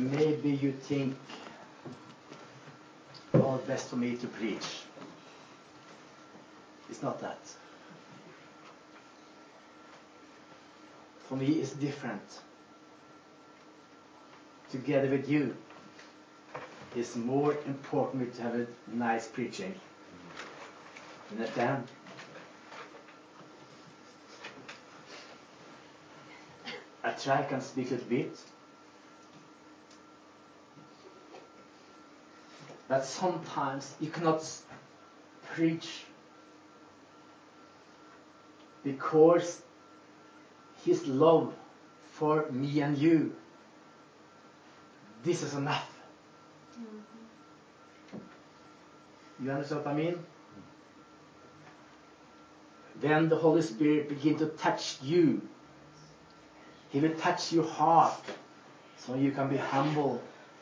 Maybe you think, oh, best for me to preach. It's not that. For me, it's different. Together with you, it's more important to have a nice preaching. Understand? I try can speak a bit. But sometimes you cannot preach because His love for me and you, this is enough. You understand what I mean? When the Holy Spirit begins to touch you, He will touch your heart so you can be humble.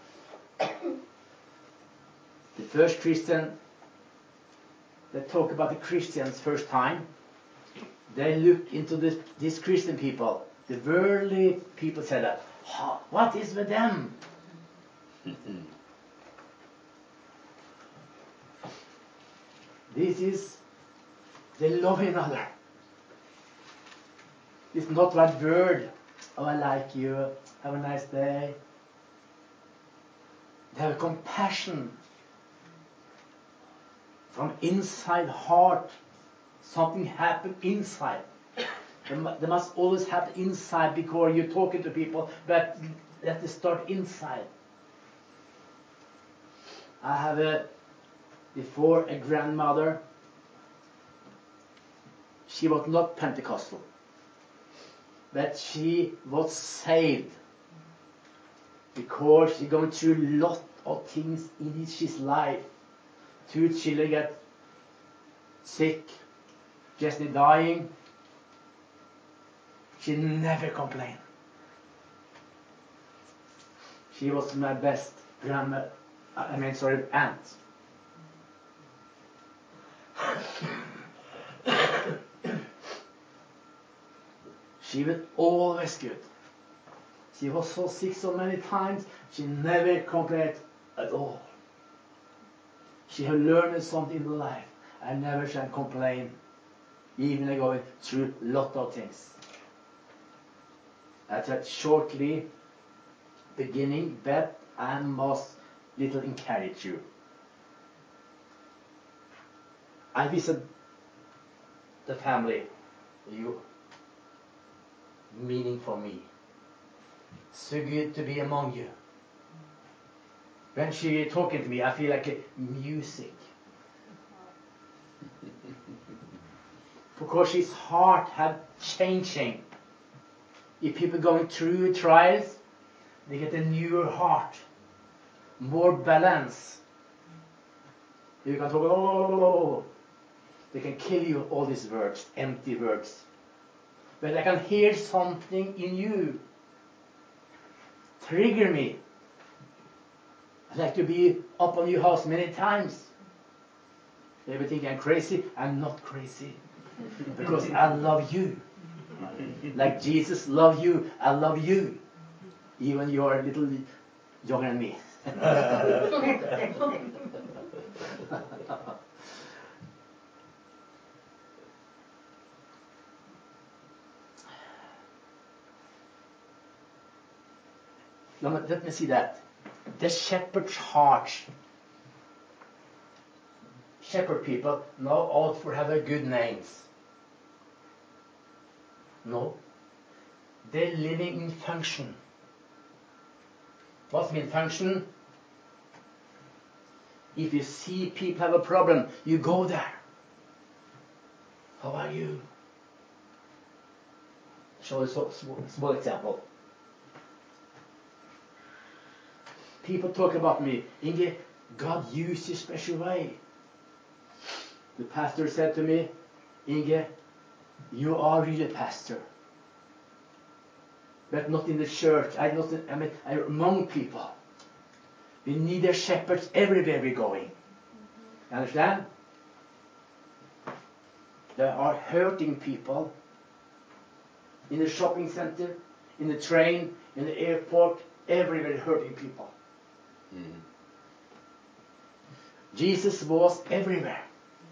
The first Christian, they talk about the Christians first time. They look into these Christian people. The worldly people said that, what is with them? This is, they love another. It's not that word, oh, I like you, have a nice day. They have compassion from inside heart. Something happened inside. There must always happen inside because you're talking to people, but let it start inside. I have before a grandmother. She was not Pentecostal, but she was saved because she going through a lot of things in his life. 2 children get sick, just dying. She never complained. She was my best aunt. She was always good. She was so sick so many times, she never complained at all. She had learned something in life. I never shall complain, even going through a lot of things. I said shortly, beginning, but I must little encourage you. I visit the family, you, meaning for me. So good to be among you. When she talking to me, I feel like a music. Because his heart had changing. If people going through trials, they get a newer heart, more balance. You can talk, oh, they can kill you all these words, empty words. But I can hear something in you. Trigger me. I'd like to be up on your house many times. They will think I'm crazy. I'm not crazy. Because I love you. Like Jesus loved you, I love you. Even you're a little younger than me. Let me see that. The shepherd's heart. Shepherd people now out for having good names. No. They're living in function. What's mean function? If you see people have a problem, you go there. How are you? Show a small example. People talk about me. Inge, God used you special way. The pastor said to me, Inge, you are really a pastor. But not in the church. I'm among people. We need a shepherds everywhere we're going. You understand? There are hurting people in the shopping center, in the train, in the airport, everywhere hurting people. Mm. Jesus was everywhere.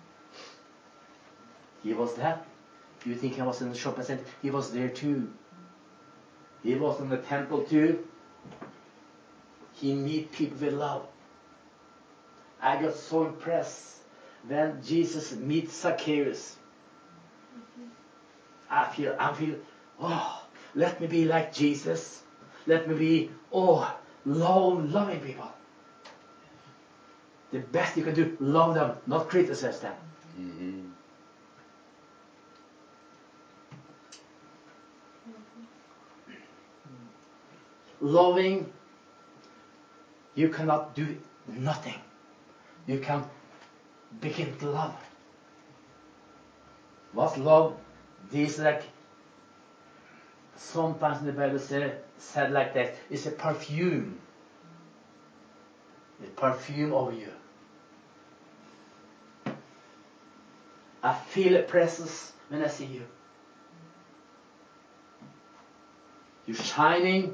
He was that. You think he was in the shopping center? He was there too. He was in the temple too. He meet people with love. I got so impressed when Jesus meets Zacchaeus. I feel, oh, let me be like Jesus. Let me be, loving people. The best you can do, love them, not criticize them. Mm-hmm. Loving, you cannot do nothing. You can begin to love. What's love? This like, sometimes in the Bible said like that, it's a perfume. A perfume over you. I feel a presence when I see you. You're shining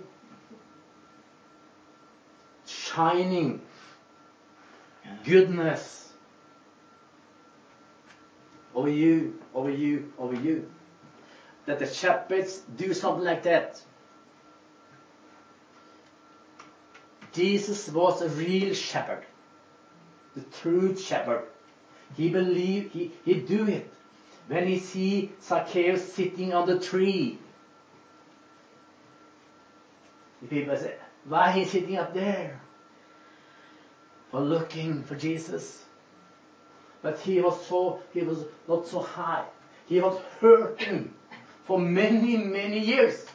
goodness over you. That the shepherds do something like that. Jesus was a real shepherd, the true shepherd. He believed, he do it. When he see Zacchaeus sitting on the tree, the people say, why he sitting up there? For looking for Jesus. But he was not so high. He was hurting for many, many years.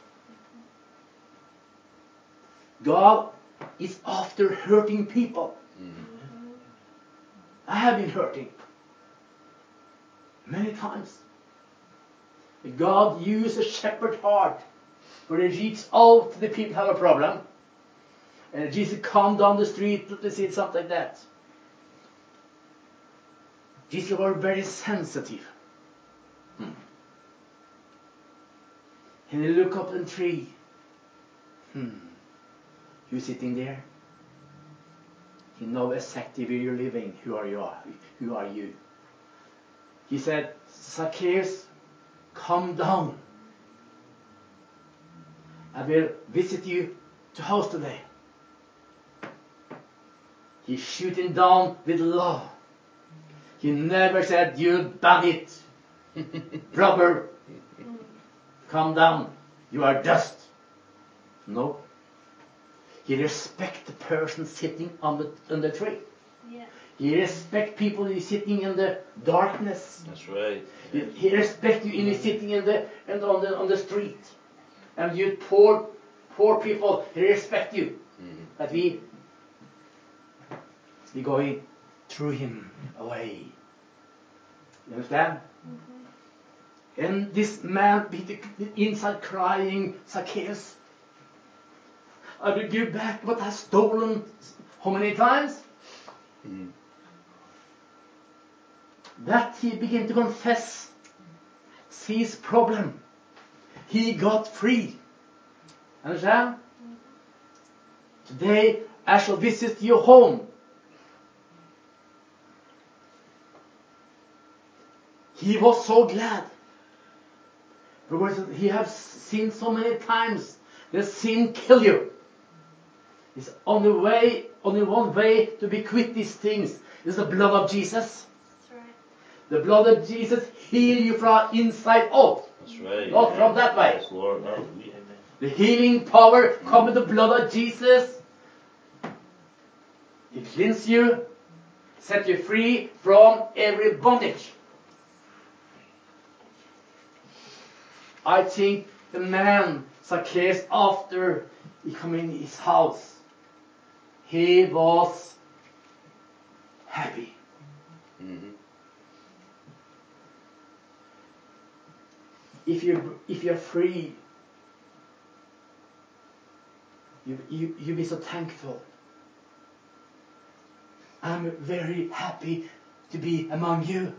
God is after hurting people. Mm-hmm. I have been hurting many times. God used a shepherd heart where he reached out to the people who have a problem. And Jesus come down the street to see something like that. Jesus was very sensitive. And he look up in the tree. You sitting there? He knows exactly where you're living. Who are you? Who are you? He said, Zacchaeus, come down. I will visit you to house today. He shoot him down with love. He never said, you bandit, robber, come down, you are dust. No. He respect the person sitting on the tree. Yeah. He respect people who are sitting in the darkness. That's right. He respect you when you're sitting on the street. And you poor people, he respect you. Mm-hmm. But we going through him away. You understand? Mm-hmm. And this man inside crying, Zacchaeus, I will give back what I've stolen how many times? Mm-hmm. That he began to confess his problem. He got free. Understand? Today I shall visit your home. He was so glad. Because he has sinned so many times. The sin kill you. It's only one way to be quit these things is the blood of Jesus. That's right. The blood of Jesus heal you from inside out. That's right. Not from that way. Yes, Lord. Hallelujah. The healing power comes with the blood of Jesus. He cleans you, set you free from every bondage. I think the man Zacchaeus, after he came in his house, he was happy. Mm-hmm. If you're free, you be so thankful. I'm very happy to be among you.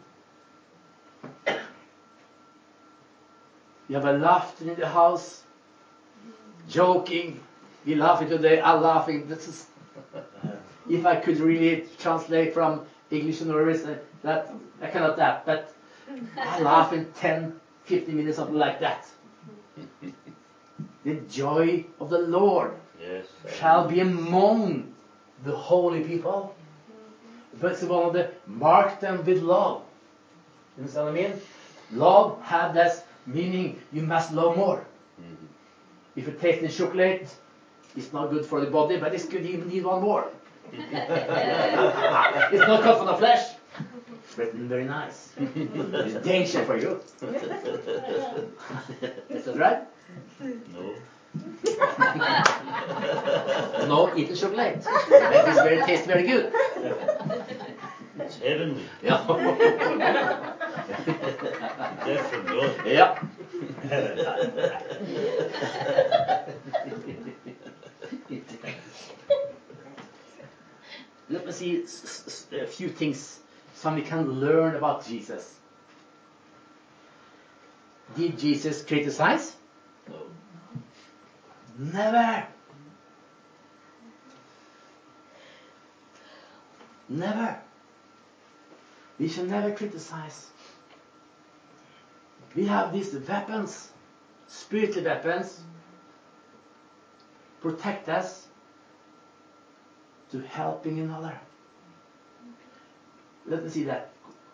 You have a laughter in the house, joking. We laughing today. I'm laughing. This is, if I could really translate from English to Norwegian, that I cannot that. But I laugh in 10, 15 minutes, something like that. The joy of the Lord Yes. shall be among the holy people. But it's one of the mark them with love. You understand what I mean? Love had that meaning you must love more. Mhm. If you taste the chocolate, it's not good for the body, but it's good you need one more. It's not good for the flesh, but very nice. It's danger for you. Is that right? No. No, eat the chocolate. But it's very tastes very good. It's heavenly. Yeah. That's from God. Yeah. Let me see a few things some we can learn about Jesus. Did Jesus criticize? No. Never. Never. We should never criticize. We have these weapons, spiritual weapons, protect us to helping another. Let me see that.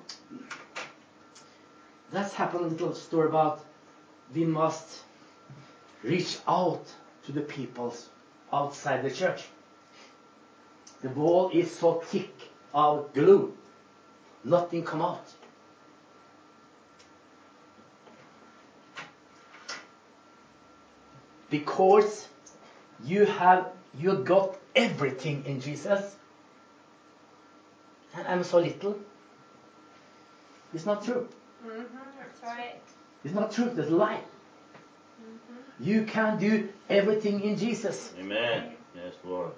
Let's have a little story about we must reach out to the peoples outside the church. The wall is so thick of glue, nothing come out. Because you got everything in Jesus, and I'm so little. It's not true. That's right. It's not true. It's a lie. You can do everything in Jesus. Amen. Yes, Lord.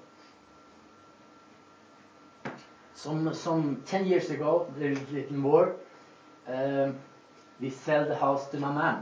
Some 10 years ago, a little more, we sell the house to my mom.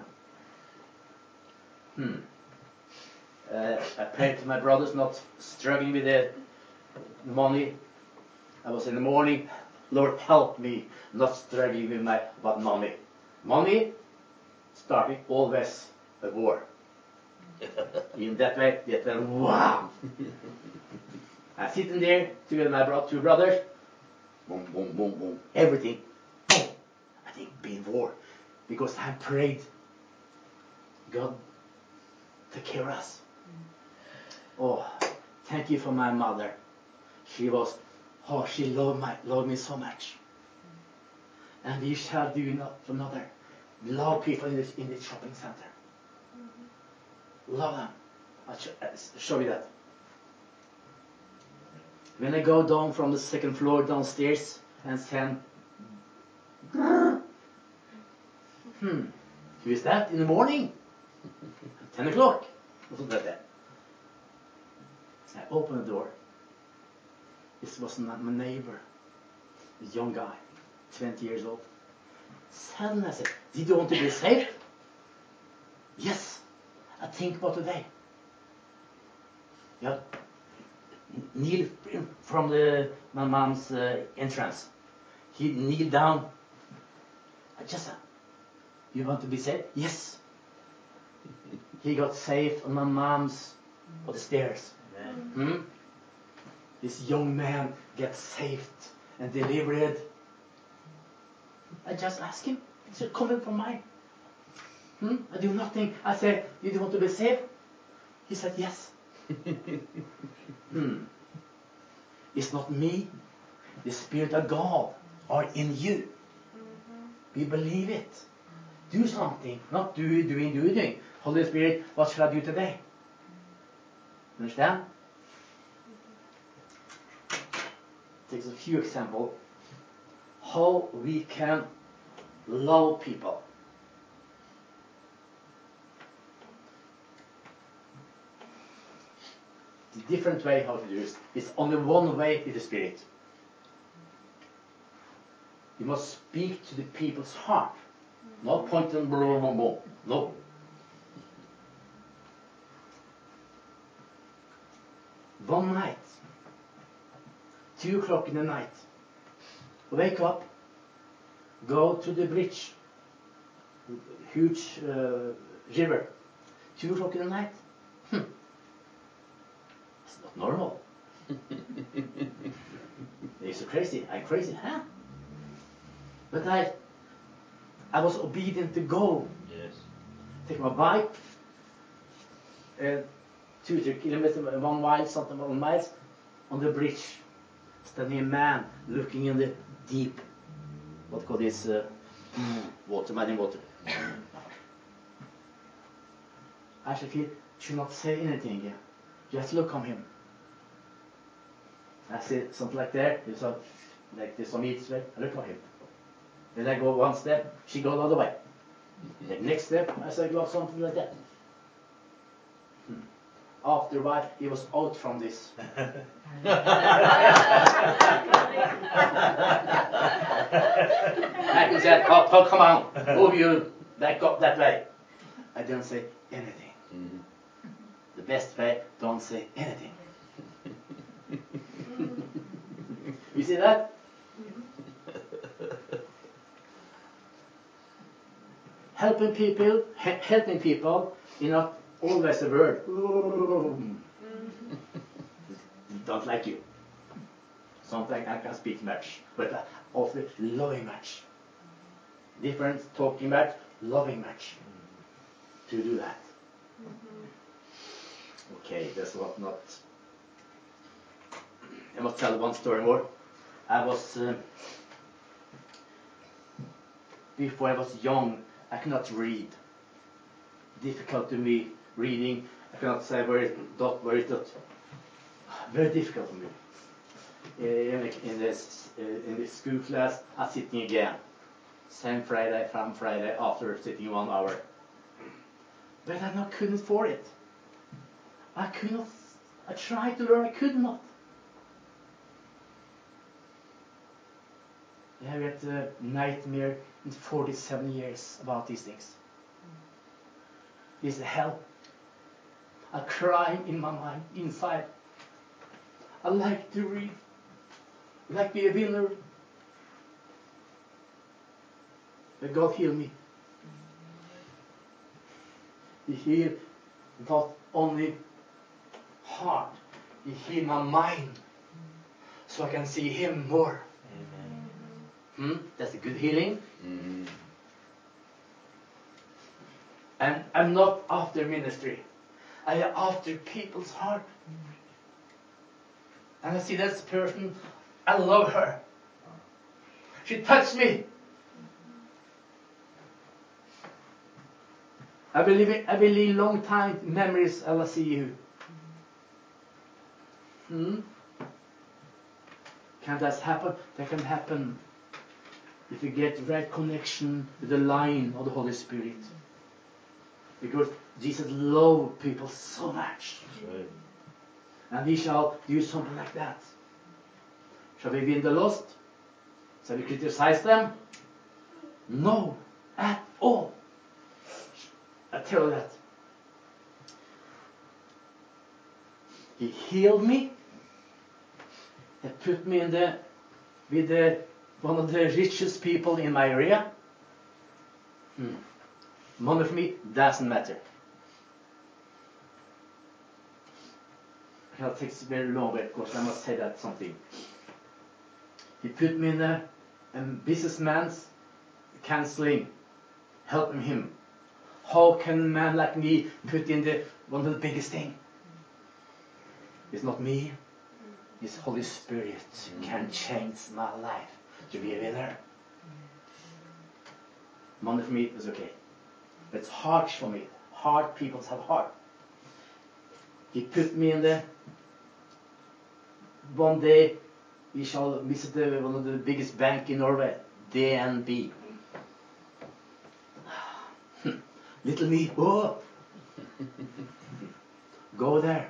I prayed to my brothers, not struggling with the money. I was in the morning, Lord help me, not struggling with about money. Money starting always a war. In that way, wow. I'm sitting there together with my two brothers. Boom, boom, boom, boom. Everything. Boom. I think being war. Because I prayed. God, take care of us. Oh, thank you for my mother. She loved me so much. And we shall do not for another. Love people in the shopping center. Love them. I'll show you that. When I go down from the second floor downstairs and send, who is that in the morning? 10 o'clock. Or something like that. I open the door. This was not my neighbor. A young guy, 20 years old. Suddenly I said, did you want to be saved? Yes. I think about today. Yeah. Kneel from my mom's entrance. He kneeled down. I just said, you want to be saved? Yes. He got saved on my mom's on the stairs. This young man gets saved and delivered. I just asked him. It's a comment from mine. I do nothing. I said, did you want to be saved? He said, yes. It's not me. The Spirit of God are in you. We believe it. Do something. Not doing. Holy Spirit, what shall I do today? Understand? Takes a few examples. How we can love people. The different way how to do it. It's only one way with the Spirit. You must speak to the people's heart. Not point and blah, blah, blah. No. One night, 2 o'clock in the night, wake up, go to the bridge, huge river, 2 o'clock in the night. It's not normal. They're so crazy. I'm crazy, huh? But I was obedient to go. Yes. Take my bike, 2-3 kilometers, 1 mile, something 1 miles, on the bridge. Standing a man looking in the deep, what call this, water, mining water. I should not say anything. Yeah. Just look on him. I see something like there. There's a, like this on each way. I look on him. Then I go 1 step. She goes the other way. The next step, I say go something like that. After a while, he was out from this. I could say, oh, come on, move you back up that way. I didn't say anything. Mm. The best way, don't say anything. You see that? Helping people is not always a word. Don't like you. Sometimes I can speak much, but also loving much. Difference talking much, loving much. To do that. Okay, that's not. I must tell 1 story more. I was before I was young, I could not read. Difficult to me reading. I cannot say where is dot, where is dot. Very difficult for me. In this school class, I'm sitting again. Same Friday, from Friday, after sitting 1 hour. But I couldn't afford it. I could not. I tried to learn, I could not. I have had a nightmare in 47 years about these things. This is hell. I cry in my mind, inside. I like to read. I like to be a winner. But God healed me. He healed not only heart, He healed my mind. So I can see Him more. That's a good healing. Mm-hmm. And I'm not after ministry. I am after people's heart. And I see this person, I love her. She touched me. I believe long time memories I will see you. Can that happen? That can happen if you get right connection with the line of the Holy Spirit. Because Jesus loved people so much. Right. And He shall do something like that. Shall we win the lost? Shall we criticize them? No, at all. I tell you that. He healed me. He put me with one of the richest people in my area. Money for me doesn't matter. It takes very long, but of course I must say that something. He put me in a businessman's counseling, helping him. How can a man like me put in one of the biggest things? It's not me. It's Holy Spirit can change my life to be a winner. Money for me is okay. But it's hard for me. Hard people have heart. He put me in one day we shall visit one of the biggest bank in Norway, DNB. Little me, oh! Go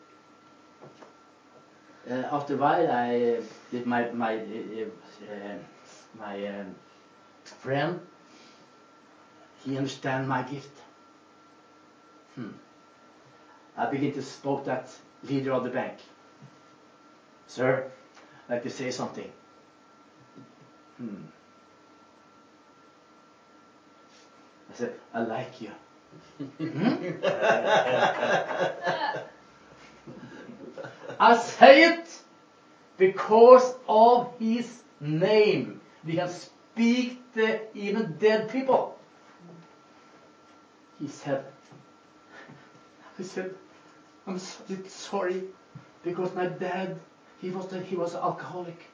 there. After a while, I did my friend. He understand my gift. I begin to spoke that leader of the bank. Sir, I'd like to say something. I said, I like you. I say it because of his name. We can speak to even dead people. He said, I'm sorry because my dad, he was an alcoholic.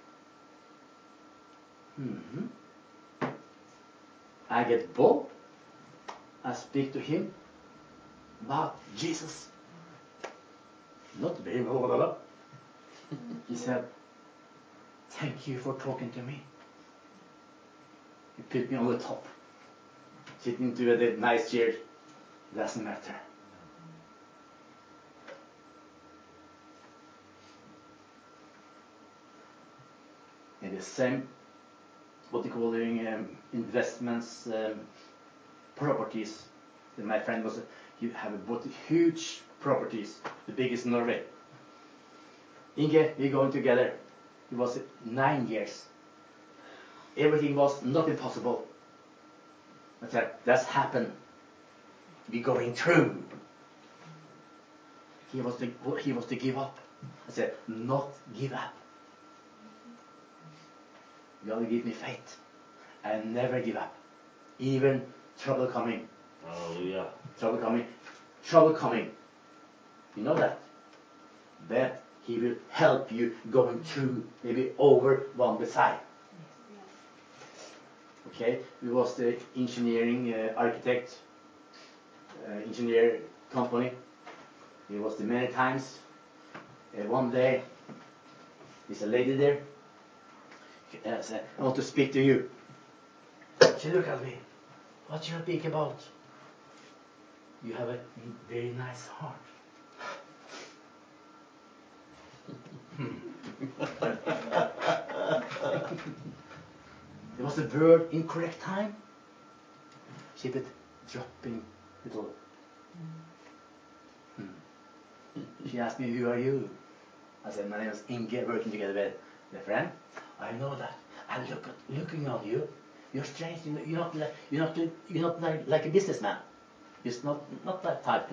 I get bold. I speak to him about Jesus. Not very well. He said, thank you for talking to me. He put me on the top. Sitting to a nice chair. Doesn't matter. In the same, what they call investments, properties. My friend was, he had bought huge properties, the biggest in Norway. Inge, we're going together. It was 9 years. Everything was not impossible. I said, that's happened. We're going through. He was to give up. I said, not give up. God give me faith. I never give up. Even trouble coming. Hallelujah. Trouble coming. Trouble coming. You know that? That he will help you going through, maybe over one beside. Okay, we was the engineering architect, engineer company. He was there many times. One day, there's a lady there. Said, I want to speak to you. She looked at me. What you think about? You have a very nice heart. There was a word in correct time. She did dropping little. She asked me, who are you? I said, my name is Inge, working together with a friend. I know that. I looking on you. You're strange. You're not like a businessman. It's not that type.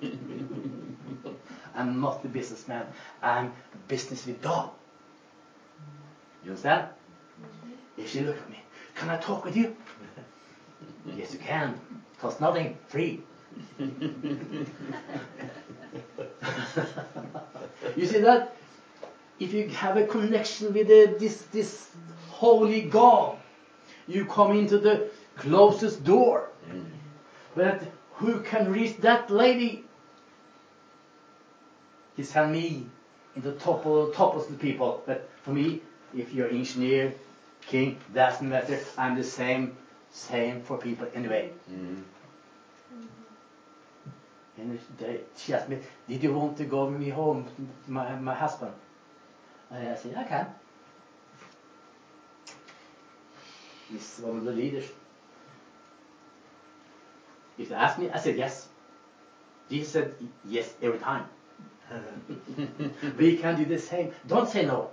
I'm not the businessman. I'm business with God. You understand? If she looked at me, can I talk with you? Yes, you can. Cost nothing. Free. You see that? If you have a connection with this holy God, you come into the closest door. But who can reach that lady? He sent me in the top of the people. But for me, if you're engineer, king, doesn't matter. I'm the same for people anyway. And she asked me, did you want to go with me home to my husband? And I said, I can. He's one of the leaders. If they asked me, I said yes. Jesus said yes every time. We can do the same. Don't say no.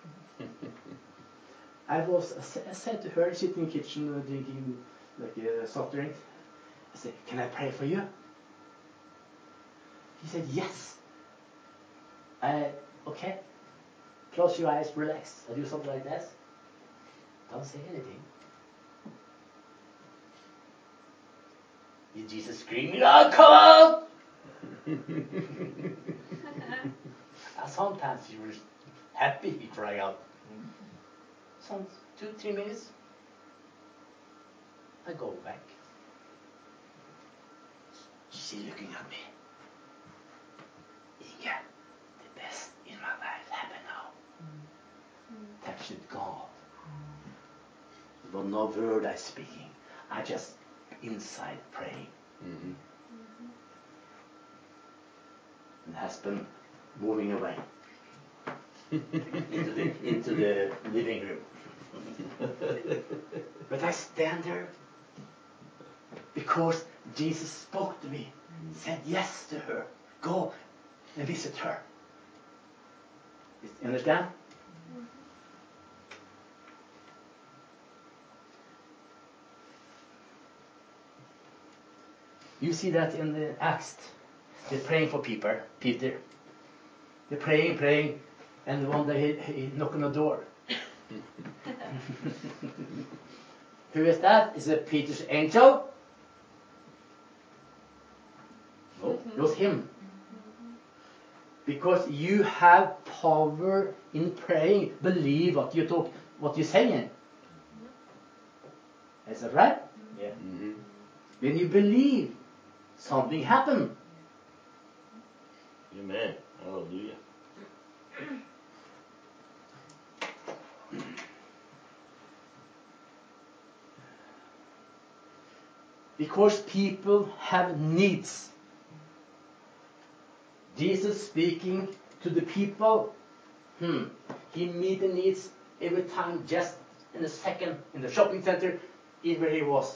I said to her, sitting in the kitchen, drinking like a soft drink. I said, can I pray for you? He said, yes. Okay. Close your eyes, relax. I do something like this. Don't say anything. Did Jesus scream, oh, come out! Sometimes he was happy, he cried out. Some 2-3 minutes. I go back. She's looking at me. Inge, the best in my life happened now. Touch with God. There was no word I speaking. I just inside praying. And husband moving away into the living room. But I stand there because Jesus spoke to me, said yes to her. Go and visit her. You understand? You see that in the Acts. They're praying for Peter. They're praying, and one day he knock on the door. Who is that? Is it Peter's angel? No, it was him. Because you have power in praying. Believe what you talk, what you're saying. Is that right? Yeah. When you believe, something happens. Amen. Hallelujah. Because people have needs. Jesus speaking to the people. He meet the needs every time, just in a second, in the shopping center, in where he was.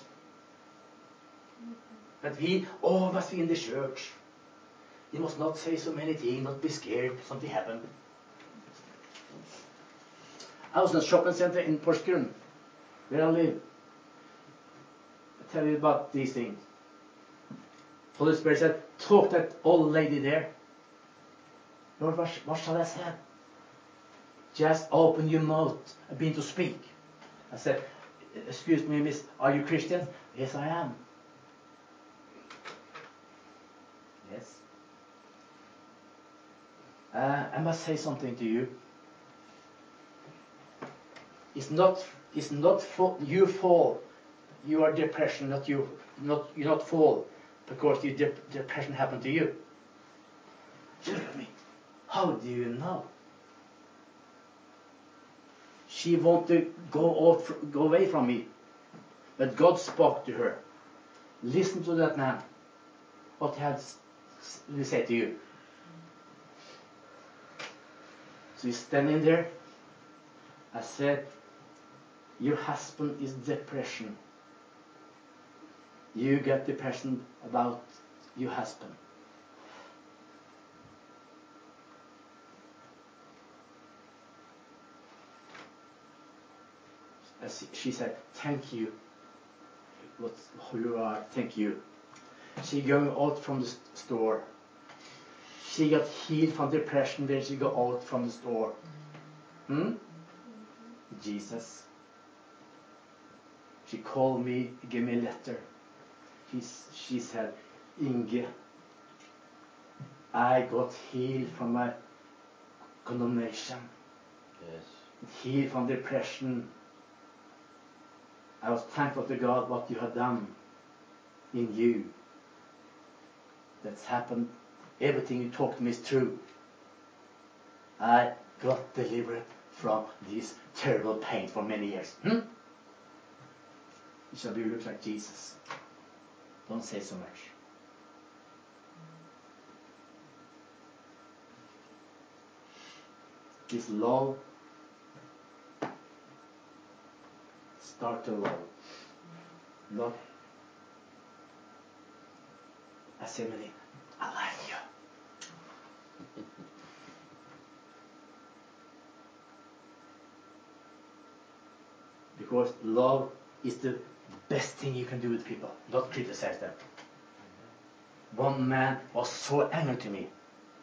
But we always be in the church. You must not say so many things, not be scared, something happened. I was in a shopping center in Porsgrunn, where I live. I tell you about these things. Holy Spirit said, talk to that old lady there. Lord, what shall I say? Just open your mouth and begin to speak. I said, excuse me, miss, are you Christian? Yes, I am. Yes. I must say something to you. It's not your fault. You are depression, you're not fall because your depression happened to you. Look at me. How do you know? She wanted to go away from me, but God spoke to her. Listen to that man. What he had to say to you. So he's standing there. I said, your husband is depression. You get depression about your husband. She said, thank you. Who you are, thank you. She going out from the store. She got healed from depression when she got out from the store. Jesus. She called me, gave me a letter. She said, Inge, I got healed from my condemnation. Yes. Healed from depression. I was thankful to God what you had done in you. That's happened. Everything you talked to me is true. I got delivered from this terrible pain for many years. You shall be look like Jesus. Don't say so much. This love, start to love. Not, I say many, I like you. Because love is the best thing you can do with people, not criticize them. One man was so angry to me.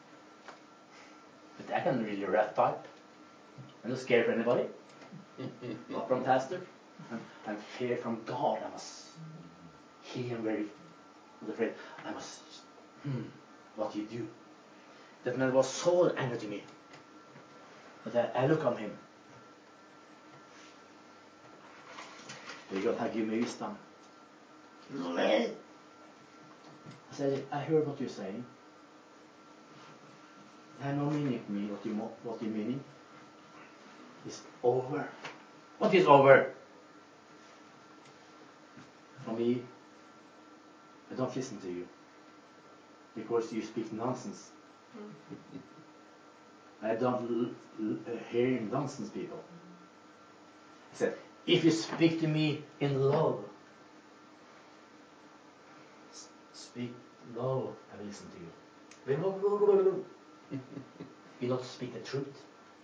But I can really rap type. I'm not scared for anybody. Not from pastor. I'm fear from God. I must hear him very afraid. I must what you do. That man was so angry to me. But I look on him. God had given me wisdom. I said, I heard what you're saying. It had no meaning to me what you're meaning. It's over. What is over? For me, I don't listen to you. Because you speak nonsense. I don't hear nonsense people. I said, if you speak to me in love, speak love, I will listen to you. You not speak the truth.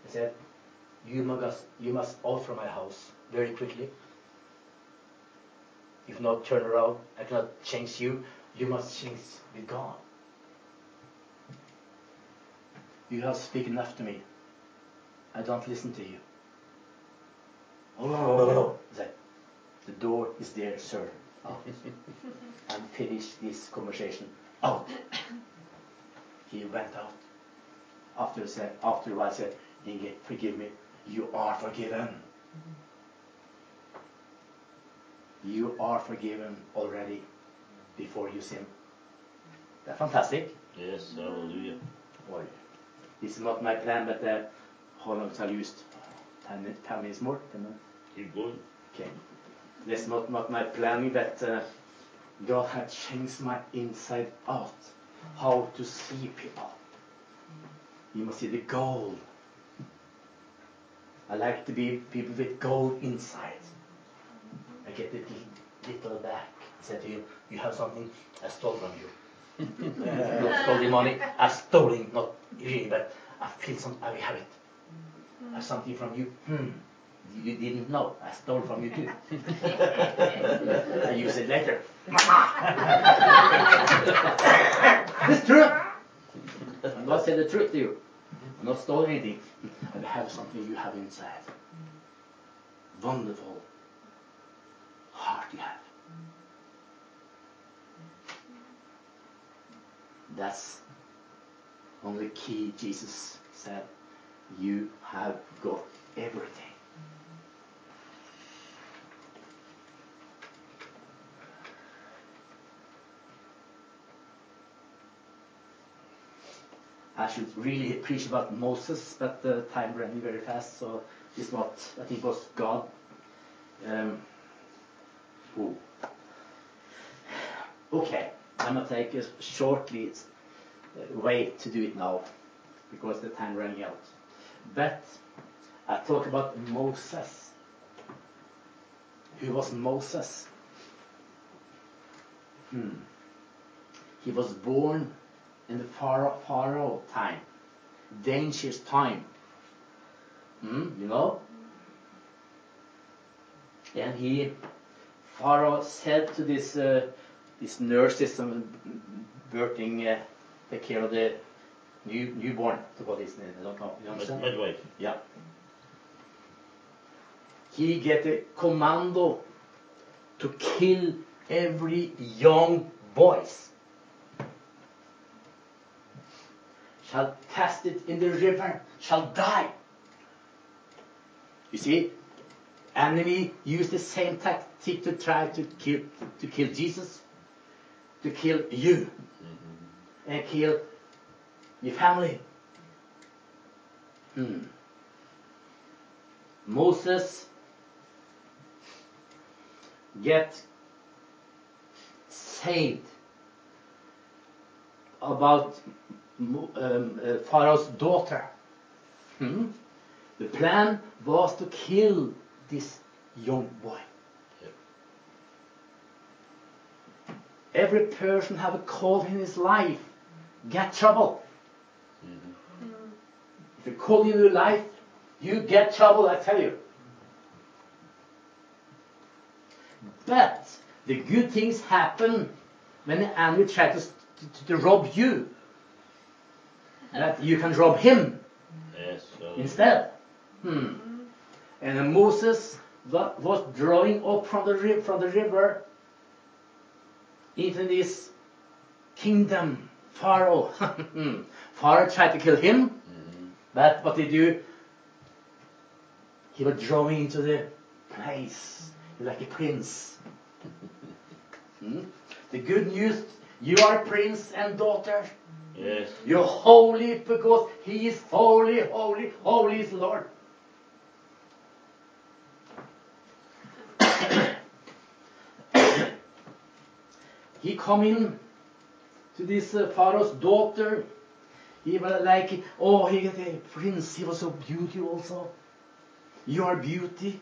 He said, you must out from my house very quickly. If not, turn around. I cannot change you. You must change with God. You have speak enough to me. I don't listen to you. Oh, the door is there, sir. Out. And finish this conversation. Out. He went out. After a while said, Inge, forgive me. You are forgiven. You are forgiven already before you sin. That's fantastic. Yes, hallelujah. Boy, this is not my plan, but how long have I used? 10 minutes more? 10 minutes? Keep going. Okay. That's not my planning, but God had changed my inside out. How to see people. You must see the gold. I like to be people with gold inside. I get the little back. I said to him, you have something I stole from you. Not stole the money. I stole it, not really, but I feel I will have it. I have something from you. You didn't know. I stole from you too. I use it later. It's true. I'm not saying the truth to you. I'm not stolen anything. I have something you have inside. Wonderful heart you have. That's only key. Jesus said, you have got everything. I should really preach about Moses, but the time ran very fast, so it's not, I think it was God. Okay, I'm going to take a shortly way to do it now, because the time running out. But I talk about Moses. Who was Moses? He was born in the Pharaoh time, dangerous time. You know? And Pharaoh said to this nurses working take care of the newborn. What is it? I don't know. You understand? Midwife. Yeah. He get a commando to kill every young boys. Shall cast it in the river, shall die. You see, enemy used the same tactic to try to kill Jesus, to kill you, and kill your family. Moses get saved about Pharaoh's daughter. The plan was to kill this young boy. Yep. Every person have a call in his life. Get trouble. If you call in your life, you get trouble, I tell you. But the good things happen when the enemy tries to rob you. That you can rob him instead. And Moses was drawing up from the river into this kingdom, Pharaoh. Pharaoh tried to kill him, but what did he do? He was drawing into the place like a prince. The good news, you are prince and daughter. Yes. You're holy because he is holy, holy, holy is the Lord. He come in to this Pharaoh's daughter. He was like, he was a prince. He was so beautiful also. You are beauty.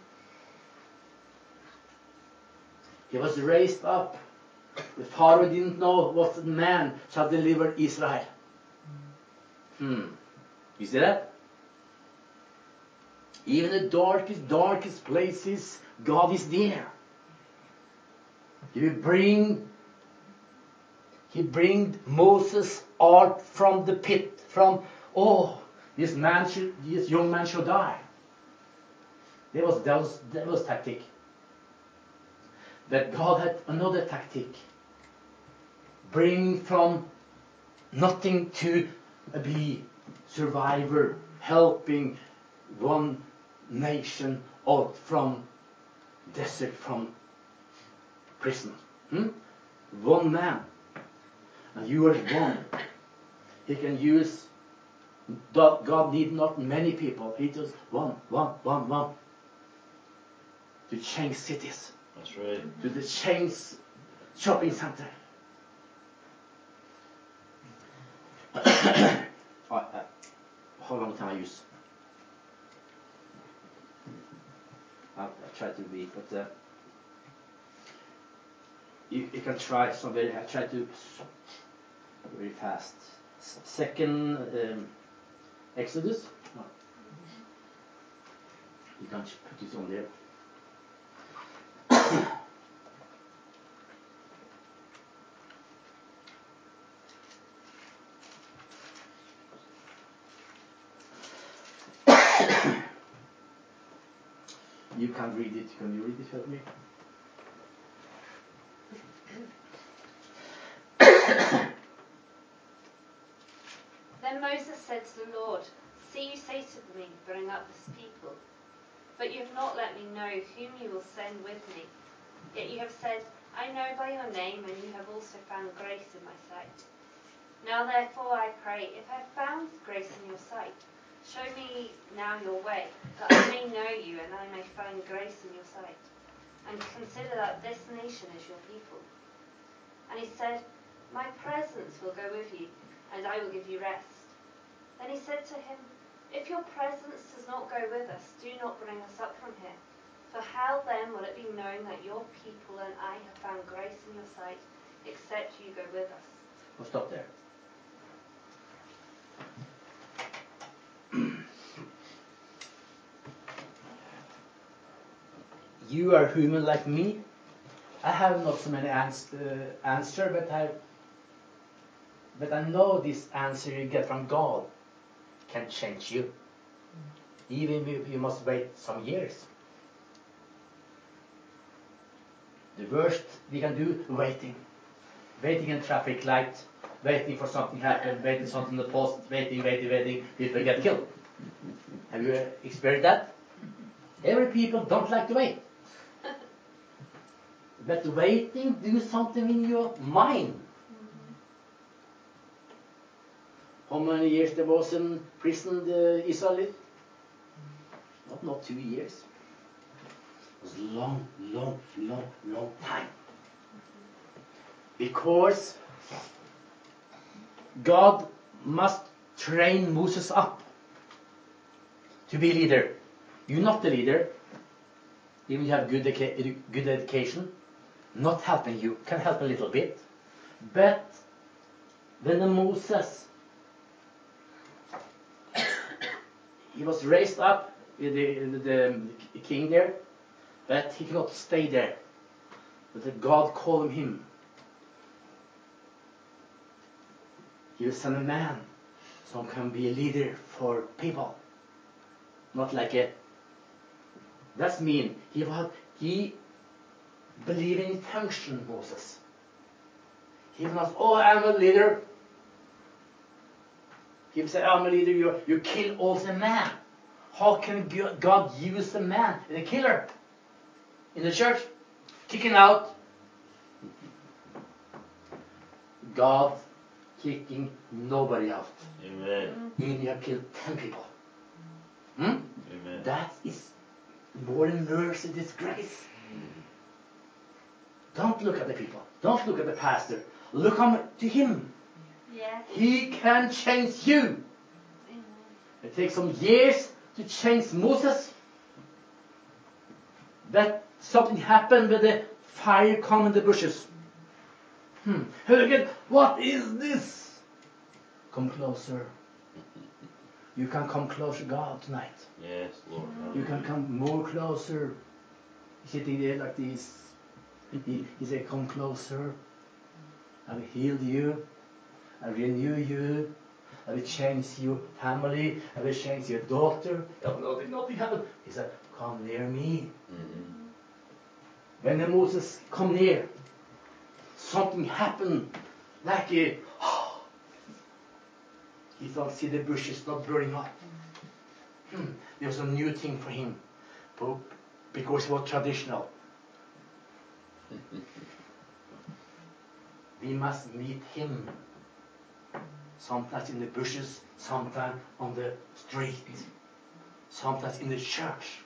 He was raised up. The Pharaoh didn't know what man shall deliver Israel. You see that? Even the darkest places, God is there. He bring Moses out from the pit, from, this young man should die. That was tactic. But God had another tactic. Bring from nothing to be survivor, helping one nation out from desert, from prison. One man. And you are one. He can use, God need not many people. He just one. To change cities. That's right. To the change shopping center. How long can I use? I'll try to read, but you can try somewhere. I try to very fast. Second Exodus. No. You can put it on there. You can read it. Can you read it for me? Then Moses said to the Lord, "See, you say to me, bring up this people. But you have not let me know whom you will send with me. Yet you have said, I know by your name, and you have also found grace in my sight. Now therefore I pray, if I have found grace in your sight, show me now your way, that I may know you, and I may find grace in your sight. And consider that this nation is your people." And he said, "My presence will go with you, and I will give you rest." Then he said to him, "If your presence does not go with us, do not bring us up from here. For how then will it be known that your people and I have found grace in your sight, except you go with us?" We'll stop there. You are human like me. I have not so many answer, but I know this answer you get from God can change you. Even if you must wait some years. The worst we can do, waiting. Waiting in traffic light, waiting for something to happen, waiting something in the post, waiting, people get killed. Have you experienced that? Every people don't like to wait. But waiting do something in your mind. How many years there was in prison, the Israelites? Not 2 years. It was long time. Because God must train Moses up to be leader. You're not the leader. Even if you have good education, not helping you, can help a little bit. But when the Moses, he was raised up with the king there, but he cannot stay there. But God called him. He was a man, so can be a leader for people. Not like a. That's mean. He believed in function, Moses. He was not, I'm a leader. He would say, I'm a leader, you kill also a man. How can God use a man, the killer, in the church? Kicking out. God kicking nobody out. Amen. Even you have killed 10 people. Amen. That is more than mercy, this grace. Don't look at the people. Don't look at the pastor. Look to him. Yeah. He can change you. It takes some years to change Moses. But something happened with the fire come in the bushes. What is this? Come closer. You can come closer to God tonight. Yes, Lord. You can come more closer. Sitting there like this. He said, come closer. I will heal you. I will renew you. I will change your family. I will change your daughter. Nothing happened. He said, come near me. Mm-hmm. When Moses come near, something happened. Like he don't see the bushes not burning up. There was a new thing for him. Because it was traditional. We must meet him. Sometimes in the bushes, sometimes on the street, sometimes in the church.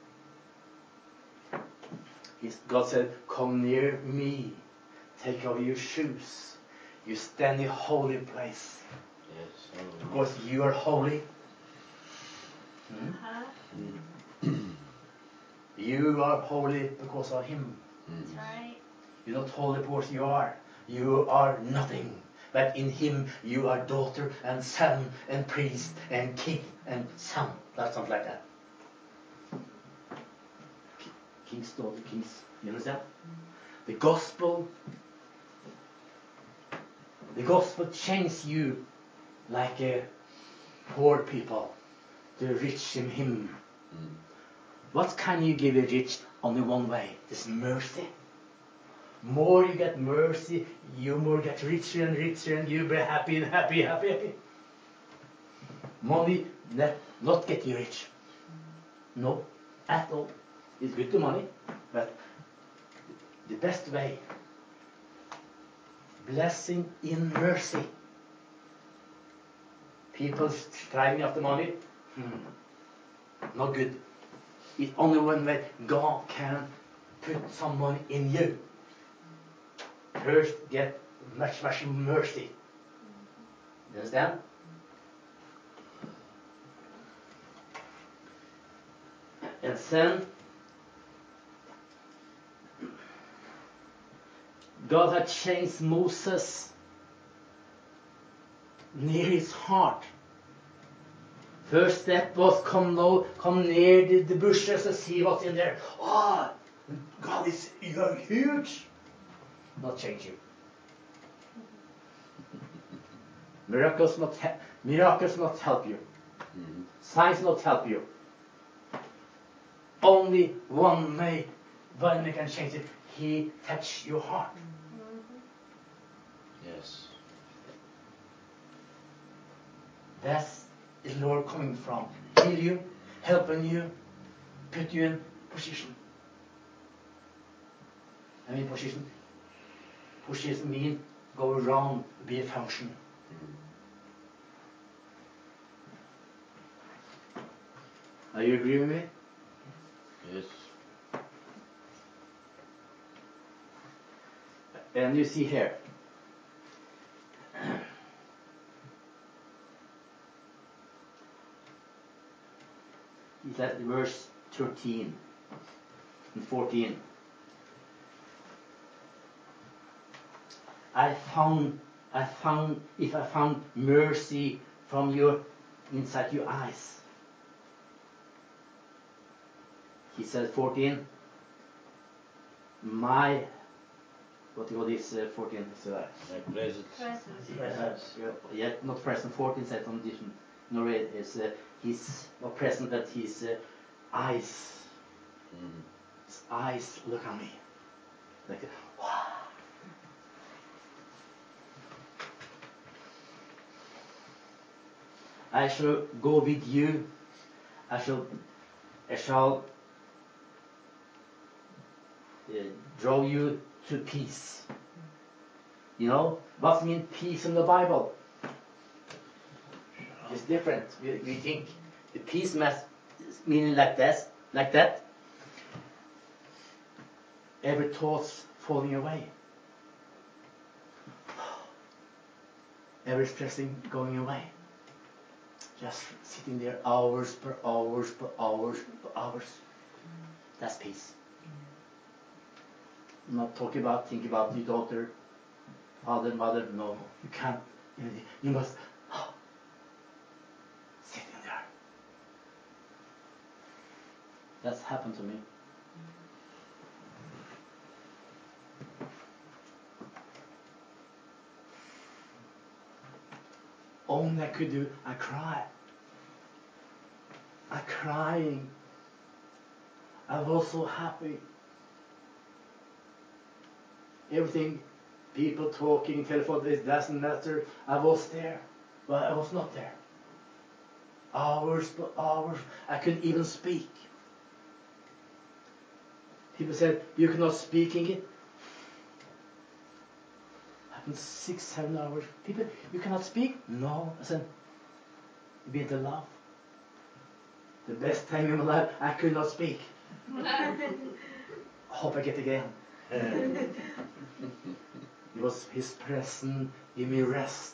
God said, come near me. Take off your shoes. You stand in a holy place. Yes. Because you are holy. You are holy because of him. That's right. You're not holy because you are. You are nothing. But in him you are daughter and son and priest and king and son. That's something like that. King's daughter, king's. You understand? The gospel changes you like a poor people. The rich in him. What can you give a rich? Only one way. This mercy. More you get mercy, you more get richer and you be happy and happy. Money not get you rich. No, at all. It's good to money, but the best way. Blessing in mercy. People striving after money, not good. It's only one way God can put some money in you. First get much mercy. You understand? And then God had changed Moses near his heart. First step was come near the bushes and see what's in there. Oh, God you are huge. Not change you. Miracles not help you. Signs not help you. Only one way can change it. He touched your heart. Yes. That's the Lord coming from. Heal you, helping you, put you in position. I mean position. Position means go around, be a function. Are you agree with me? Yes. And you see here. Is that verse 13 and 14? I found mercy from your inside your eyes. He said 14. What do you call this 14? My presence. Yet not present. 14 said on different. No, is he's not present, but his eyes. His eyes look at me. Like, wow. I shall go with you. I shall draw you to peace. You know what means peace in the Bible? It's different. We think the peace must meaning like that. Every thought's falling away. Every stressing going away. Just sitting there hours per hours. That's peace. I'm not talking about think about your daughter, father, mother. No, you can't. You must sit in That's happened to me. Only I could do, I cry. I'm crying. I was so happy. Everything, people talking, telephone, it doesn't matter. I was there, but I was not there. Hours, I couldn't even speak. People said, you cannot speak English. Happened 6-7 hours. People, you cannot speak? No. I said, you begin to laugh. The best time in my life, I could not speak. I hope I get again. It was His presence give me rest.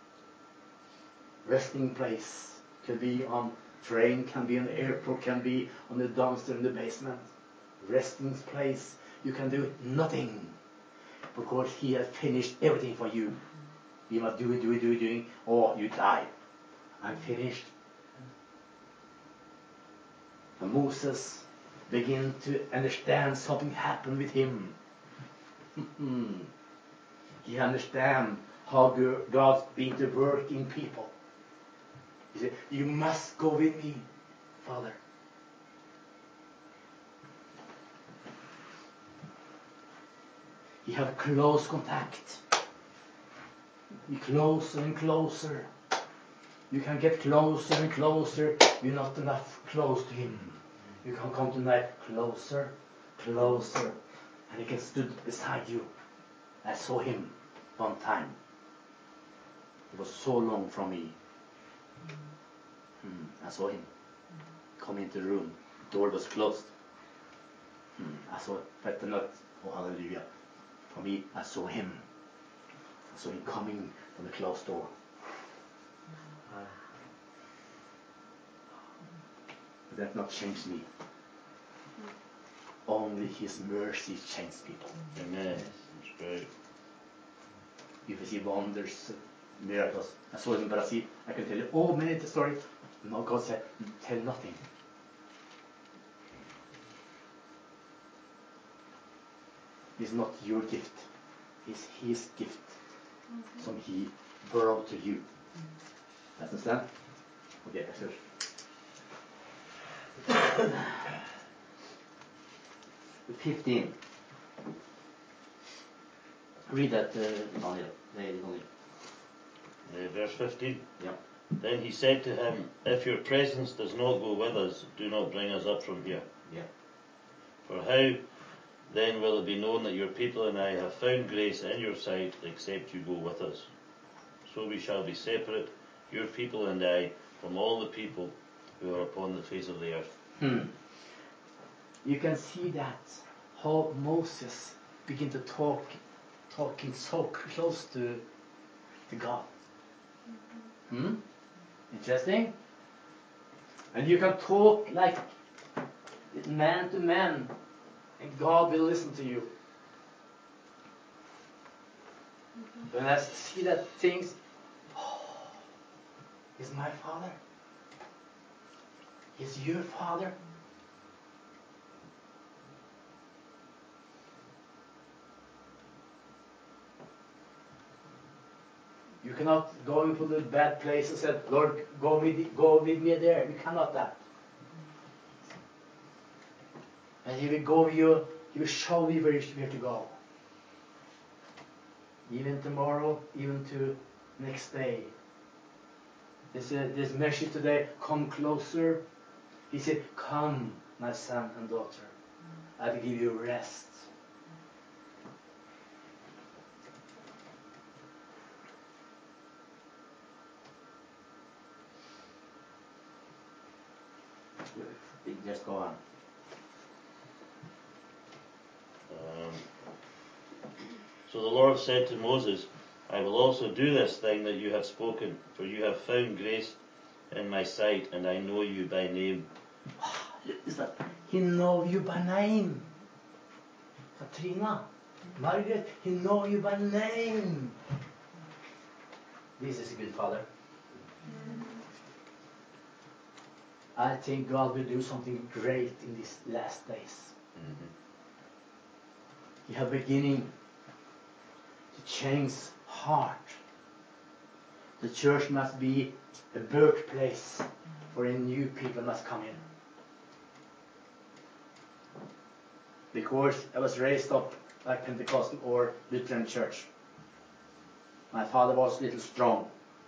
Resting place. Can be on train, can be on the airport, can be on the dumpster in the basement. Resting place. You can do nothing. Because He has finished everything for you. You must do it, or you die. I'm finished. And Moses began to understand something happened with him. He understand how God's been to work in people. He said, you must go with me, Father. He had close contact. Be closer and closer. You can get closer and closer. You're not enough close to Him. You can come tonight closer, closer. And He can stood beside you. I saw Him one time. It was so long from me. I saw Him come into the room. The door was closed. I saw better not. Oh, hallelujah. For me, I saw Him. I saw Him coming from the closed door. But that not changed me. Only His mercy changed people. Amen. That's great. You will see wonders, miracles. I saw it in Brazil. I can tell you many stories. No, God said, tell nothing. It's not your gift. It's His gift. Some He brought to you. Understand? Okay, I search. The 15. Read that, Daniel. Verse 15. Yeah. Then he said to him, if your presence does not go with us, do not bring us up from here. Yeah. For how then will it be known that your people and I have found grace in your sight, except you go with us? So we shall be separate, your people and I, from all the people who are upon the face of the earth. You can see that how Moses began to talking so close to God. Interesting. And you can talk like man to man, and God will listen to you. When I see that things, He's my Father. He's your Father. You cannot go into the bad place and say, Lord, go with me there. You cannot that. And He will go with you. He will show you where to go. Even tomorrow, even to next day. This message today, come closer. He said, come, my son and daughter. I will give you rest. Just go on. So the Lord said to Moses, I will also do this thing that you have spoken, for you have found grace in my sight, and I know you by name. Is that He know you by name? Katrina, Margaret, He know you by name. This is a good Father. I think God will do something great in these last days. Mhm. He has beginning to change heart. The church must be a birthplace for a new people must come in. Because I was raised up like Pentecostal or Lutheran church. My father was a little strong.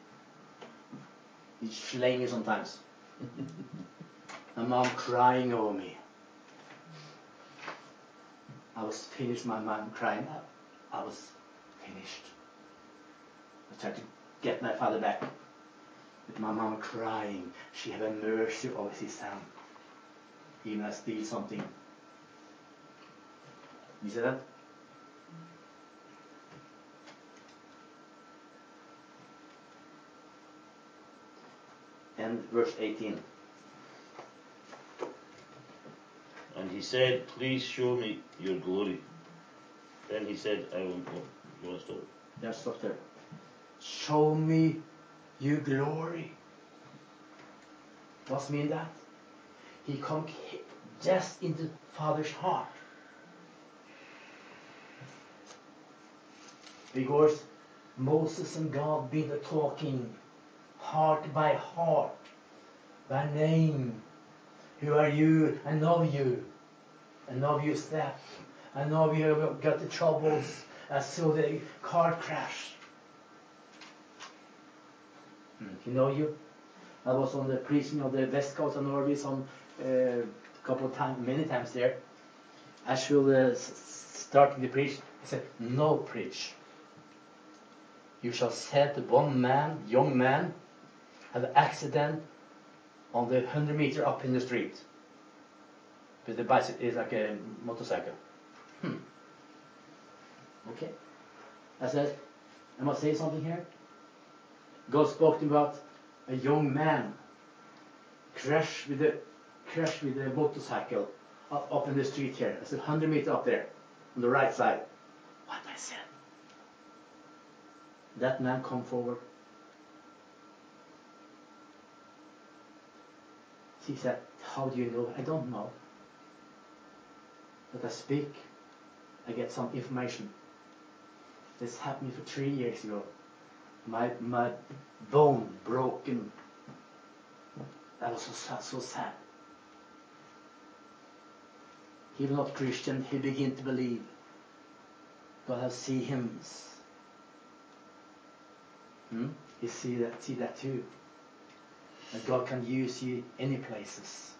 He'd slay me sometimes. My mom crying over me. I was finished, my mom crying. I was finished. I tried to get my father back. But my mom crying. She had a mercy over his son. Even I steal something. You see that? And verse 18. And he said, please show me your glory. Then he said, I will go. You want to stop? Yeah, stop there. Show me your glory. What's mean that? He come just into Father's heart. Because Moses and God been talking heart by heart, by name. Who are you? I know you. I know your step. I know you have got the troubles. I saw the car crash. You know you? I was on the preaching of the west coast of Norway some couple of times, many times there. I should start the preach. I said, no preach. You shall say to one man, young man, have an accident on the 100 meter up in the street. But the bicycle is like a motorcycle. Okay. I said, I must say something here. God spoke to me about a young man crash with a motorcycle up in the street here. I said 100 meters up there on the right side. What I said. That man come forward. He said, how do you know? I don't know. But I speak. I get some information. This happened for 3 years ago. My bone broken. That was so sad. He was not Christian. He began to believe. God has seen him. You see that too. That God can use you any places.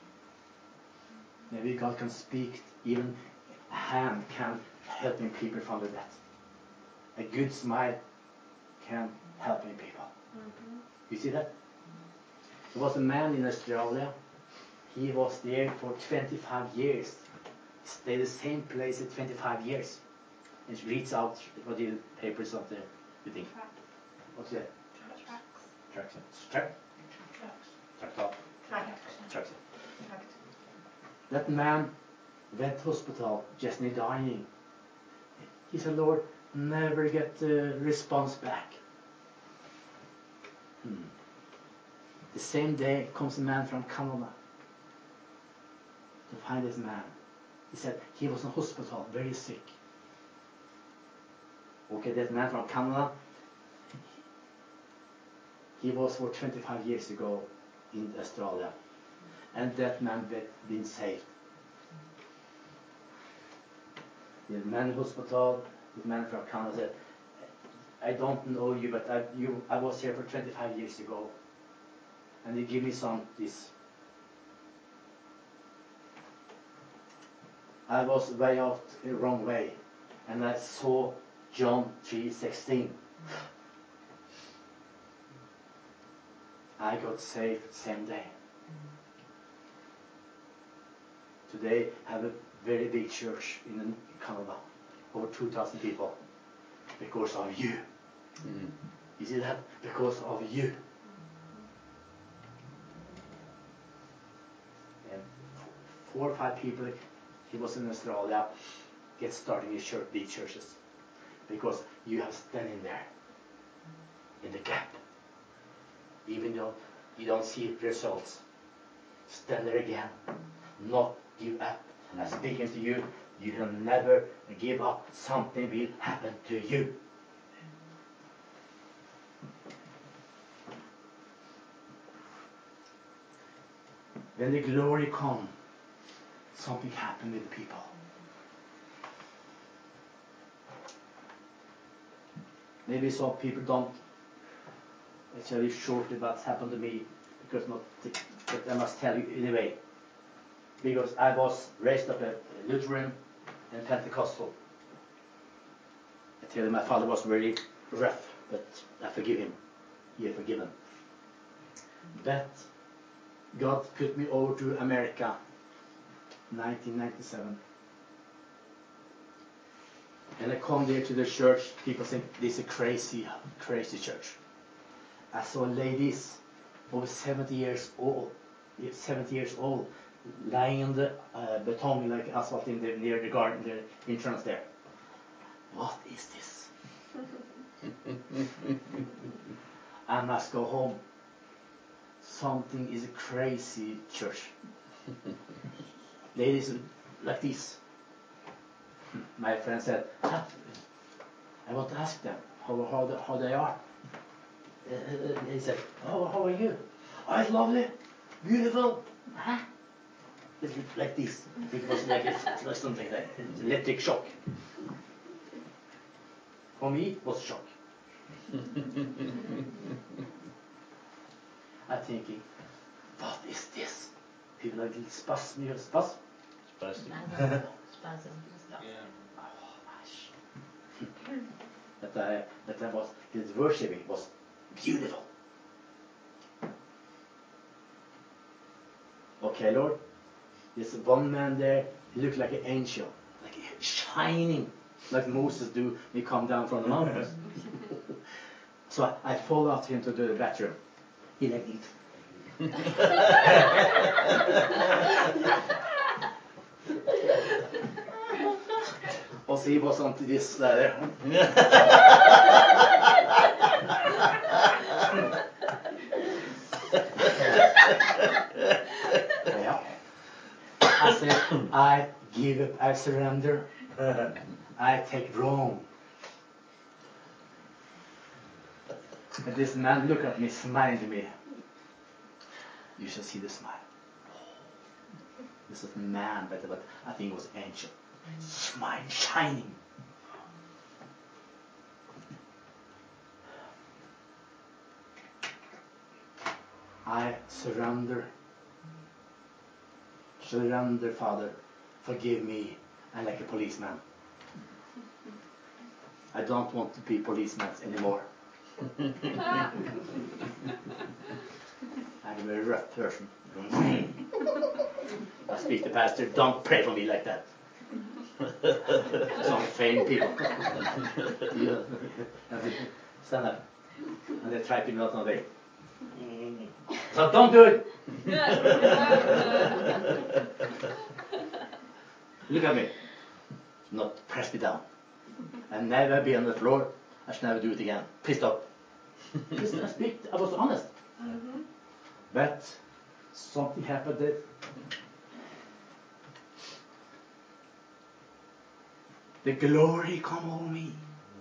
Maybe God can speak. Even a hand can helping people from the death. A good smile can helping people. You see that? There was a man in Australia. He was there for 25 years. He stayed the same place for 25 years. And he reads out what the papers of the thing. What's that? Tracks. Tracks. That man went to hospital just near dying. He said, Lord, never get the response back. The same day comes a man from Canada to find this man. He said he was in hospital, very sick. Okay, that man from Canada, he was for 25 years ago in Australia. And that man been saved. The man in hospital, the man from Canada said, I don't know you, but I was here for 25 years ago. And he gave me this. I was way out the wrong way. And I saw John 3:16. I got saved same day. Today I have a very big church in Canada. Over 2,000 people. Because of you. You see that? Because of you. And 4 or 5 people, he was in Australia, get starting in big churches. Because you have standing there. In the gap. Even though you don't see results. stand there again. Not give up. I'm speaking to you. You will never give up. Something will happen to you. When the glory comes, something happens with the people. Maybe some people don't. I tell you shortly what's happened to me, because but I must tell you anyway. Because I was raised up a Lutheran and Pentecostal. I tell you, my father was very rough, but I forgive him. He had forgiven. But God put me over to America, 1997. And I come there to the church. People think this is a crazy church. I saw ladies over 70 years old, lying on the beton like asphalt near the garden, the entrance there. What is this? I must go home. Something is a crazy church. Ladies like this. My friend said, I want to ask them how they are. He said, how are you? Oh, it's lovely, beautiful. Huh? It's like this. It was like something like electric shock. For me, it was shock. I'm thinking, what is this? People like spasm. Spastic. Spasm. Yeah. Oh, gosh. That was, his worshiping was beautiful. Okay, Lord, there's one man there, he looked like an angel, like shining, like Moses do when he come down from the mountains. So I followed him to the bathroom. He like it. Also, he was onto this there. Yeah. I said, I give up, I surrender. I take Rome. And this man looked at me, smiled at me. You should see the smile. This was man, but I think it was angel. Smile, shining. I surrender. Surrender, Father. Forgive me. I'm like a policeman. I don't want to be policeman anymore. I'm a very rough person. I speak to pastor, don't pray for me like that. Some faint people. Stand up. And they try to not obey. So don't do it. Look at me. Not press me down. I'll never be on the floor. I should never do it again. Please stop. I was honest. Mm-hmm. But something happened that the glory come over me.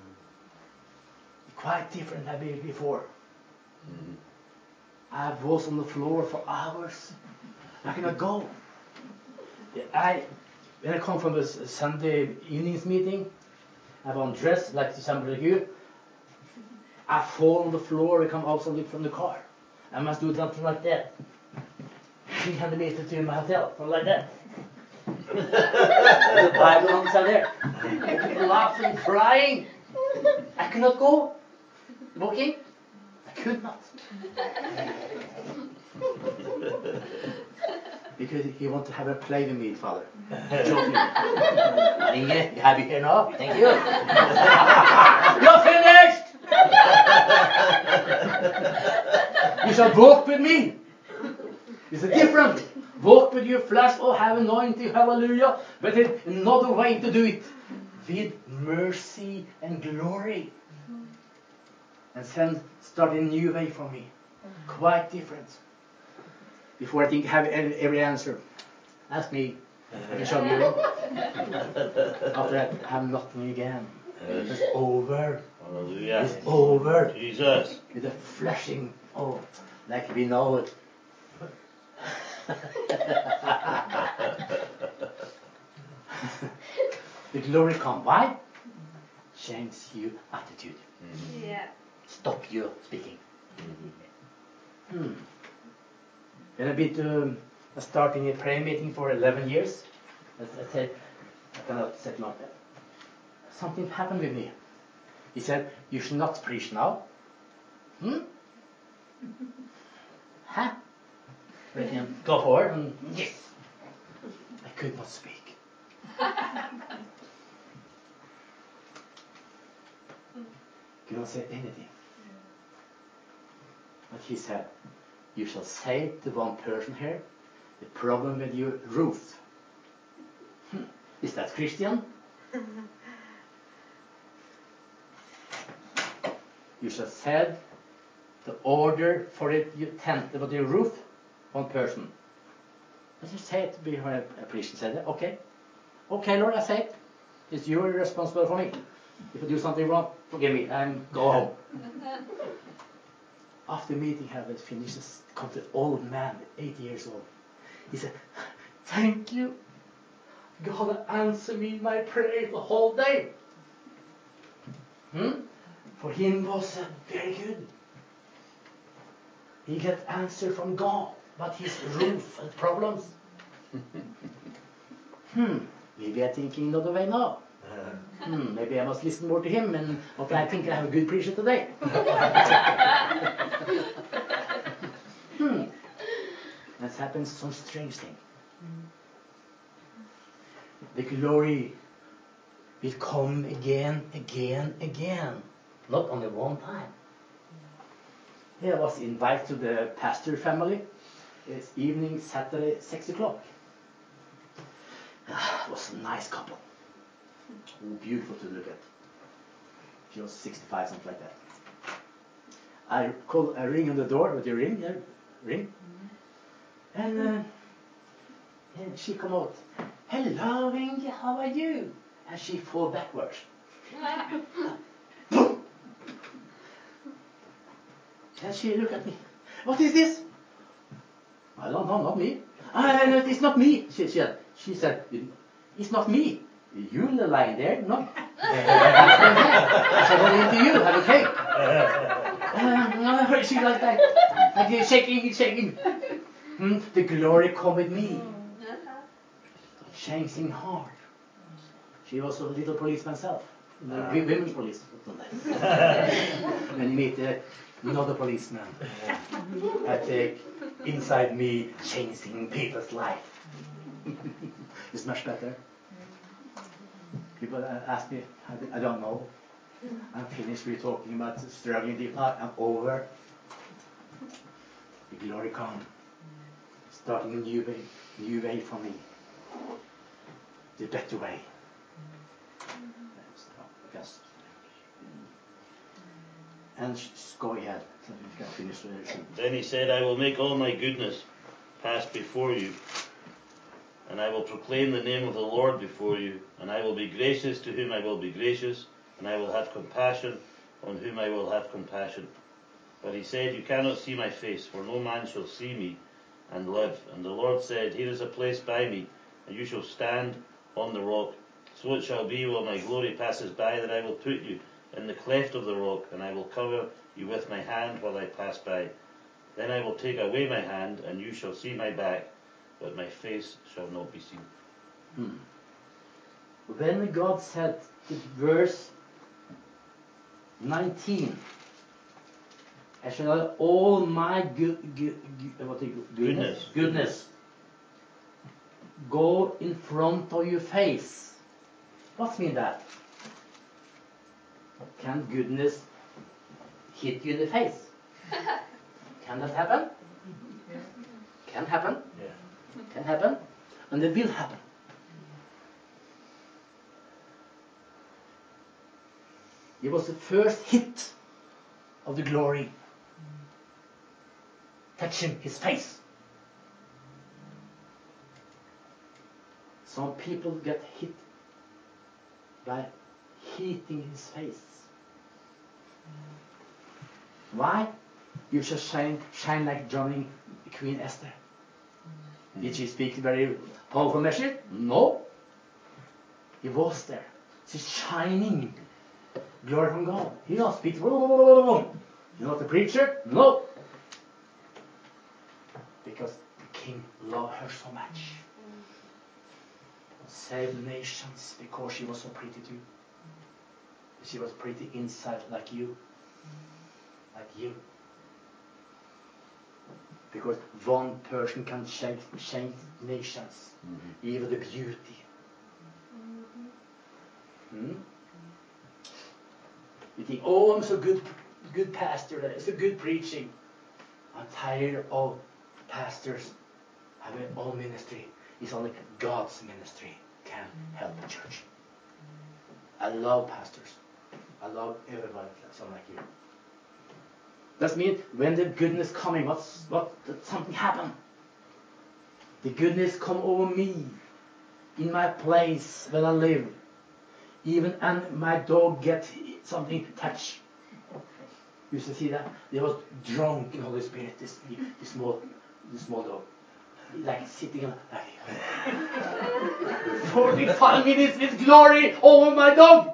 Quite different than I been before. Mm-hmm. I was on the floor for hours. I cannot go. When I come from a Sunday evenings meeting, I was dressed like somebody like you. I fall on the floor and come out from the car. I must do something like that. 300 meters to my hotel, something like that. The Bible on the side there. People laughing, crying. I could not go. Walking. I could not. Because he wanted to have a play with me, Father. Joking. Inge, you happy here now? Thank you. You're finished! You shall walk with me. It's a different. Walk with your flesh, oh, have anointing, hallelujah. But it's another way to do it. With mercy and glory. And then start a new way for me. Quite different. before I think I have every answer. Ask me. I can show you. After that, I have nothing again. It's over. Hallelujah. It's over. Jesus. With a flashing, oh, like we know it. The glory come. Why? Change your attitude. Yeah. Stop your speaking. Then I've been starting a prayer meeting for 11 years. As I said, I cannot settle on that. Something happened with me. He said, you should not preach now. Huh? Let him go forward and yes. I could not speak. Could not say anything. But he said, you shall say to one person here, the problem with your roof. Is that Christian? You shall say the order for it, your tent, about your roof, one person. Let's just say it before a priest said it. Okay. Okay, Lord, I say it. It's you who are responsible for me. If I do something wrong, forgive me and go home. After the meeting had finished, this comes an old man, 80 years old. He said, thank you. God answered me my prayer the whole day. For him was very good. He got answer from God about his roof and problems. Maybe I'm thinking another way now. Maybe I must listen more to him and okay, I think I have a good preacher today. That's happened some strange thing. The glory will come again. Not only one time. I was invited to the pastor family. It's evening, Saturday, 6 o'clock. It was a nice couple. Beautiful to look at. She was 65, something like that. I ring on the door with the ring. Yeah, ring. And she come out. Hello, Inge, how are you? And she fall backwards. And she look at me. What is this? I don't know, not me. No, it's not me. She said, it's not me. You lying there, no? I said, what into you? Have a cake. No, she like that. Like shaking. The glory come with me. Changing heart. She was a little police myself. Women's police. When you meet another policeman, I take inside me changing people's life. It's much better. People ask me, I don't know. I'm finished with talking about struggling people. I'm over. The glory come. Starting a new way for me. The better way. And go ahead. So you can finish the lesson. Then he said, I will make all my goodness pass before you, and I will proclaim the name of the Lord before you, and I will be gracious to whom I will be gracious, and I will have compassion on whom I will have compassion. But he said, you cannot see my face, for no man shall see me and live. And the Lord said, here is a place by me, and you shall stand on the rock. So it shall be while my glory passes by that I will put you in the cleft of the rock, and I will cover you with my hand while I pass by. Then I will take away my hand, and you shall see my back, but my face shall not be seen. When God said in verse 19, I shall have all my goodness go in front of your face. What mean that? Can goodness hit you in the face? Can that happen? Can happen. Can happen. And it will happen. It was the first hit of the glory touching his face. Some people get hit by heating his face. Why? You should shine like Johnny Queen Esther. Did she speak very powerful message? No. He was there. She's shining glory from God. He not speak. You not the preacher? No. Because the king loved her so much. Saved nations because she was so pretty too. She was pretty inside like you. Like you. Because one person can change nations. Even the beauty. You think, oh, I'm so good pastor. It's a good preaching. I'm tired of pastors having their own ministry. It's only God's ministry can help the church. I love pastors. I love everybody someone like you. That means when the goodness coming, something happen. The goodness come over me, in my place where I live. Even and my dog get something touch. You used to see that? They was drunk in Holy Spirit. This small dog, like sitting like 45 minutes with glory over my dog.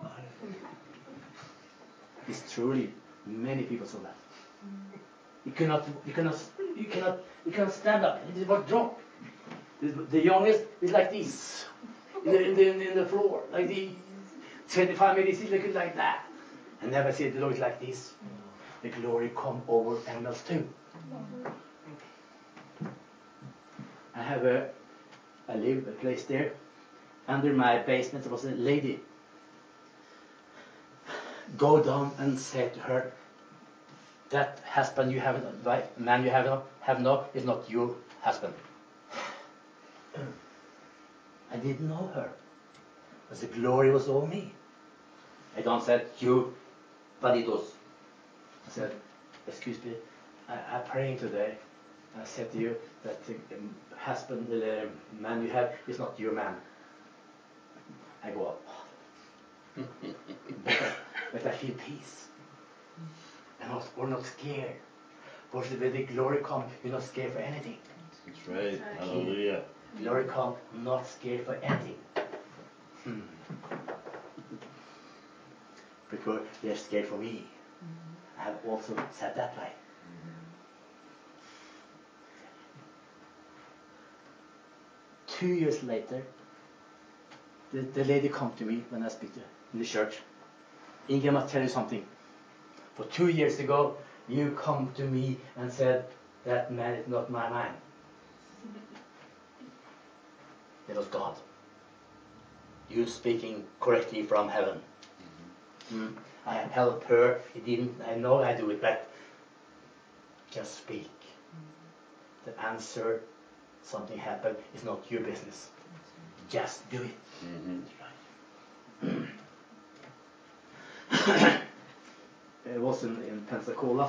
It's truly many people saw that. You cannot stand up. He was drunk. The youngest is like this in the floor, like the 25 minutes he's looking like that. I never see the Lord like this. The glory come over animals too. I live a place there. Under my basement there was a lady. Go down and say to her, that husband you have, man you have now, is not your husband. I didn't know her. But the glory was over me. I don't say you, but it was. I said, excuse me, I'm praying today. I said to you that the husband, the man you have, is not your man. I go up. but I feel peace. We're not scared. Because when the glory comes, you're not scared for anything. That's right. Hallelujah. Glory comes, not scared for anything. Because they're scared for me. I have also said that way. 2 years later, the lady come to me when I speak to her in the church. Inge, I must tell you something. For 2 years ago, you come to me and said, that man is not my man. It was God. You speaking correctly from heaven. I helped her. I know I do it, but just speak. The answer, something happened, is not your business. Just do it. It was in Pensacola.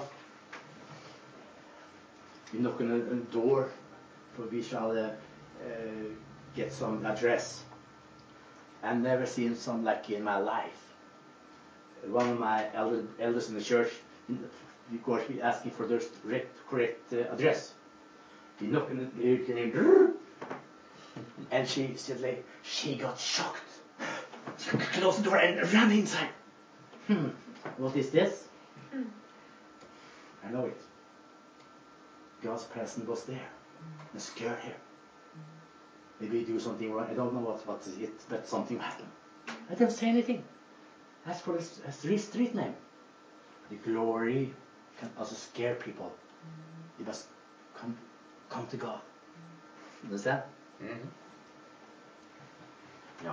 We knock on a door, for we shall get some address. I've never seen some like in my life. One of my elders in the church, because we asking for the correct address. We knock on the name, and she said, like, she got shocked. She closed the door and ran inside. What is this? I know it. God's presence was there. And scared her. Maybe do something wrong. I don't know what is it, but something happened. I didn't say anything. That's for a street name. The glory can also scare people. You must come to God. Understand? Yeah.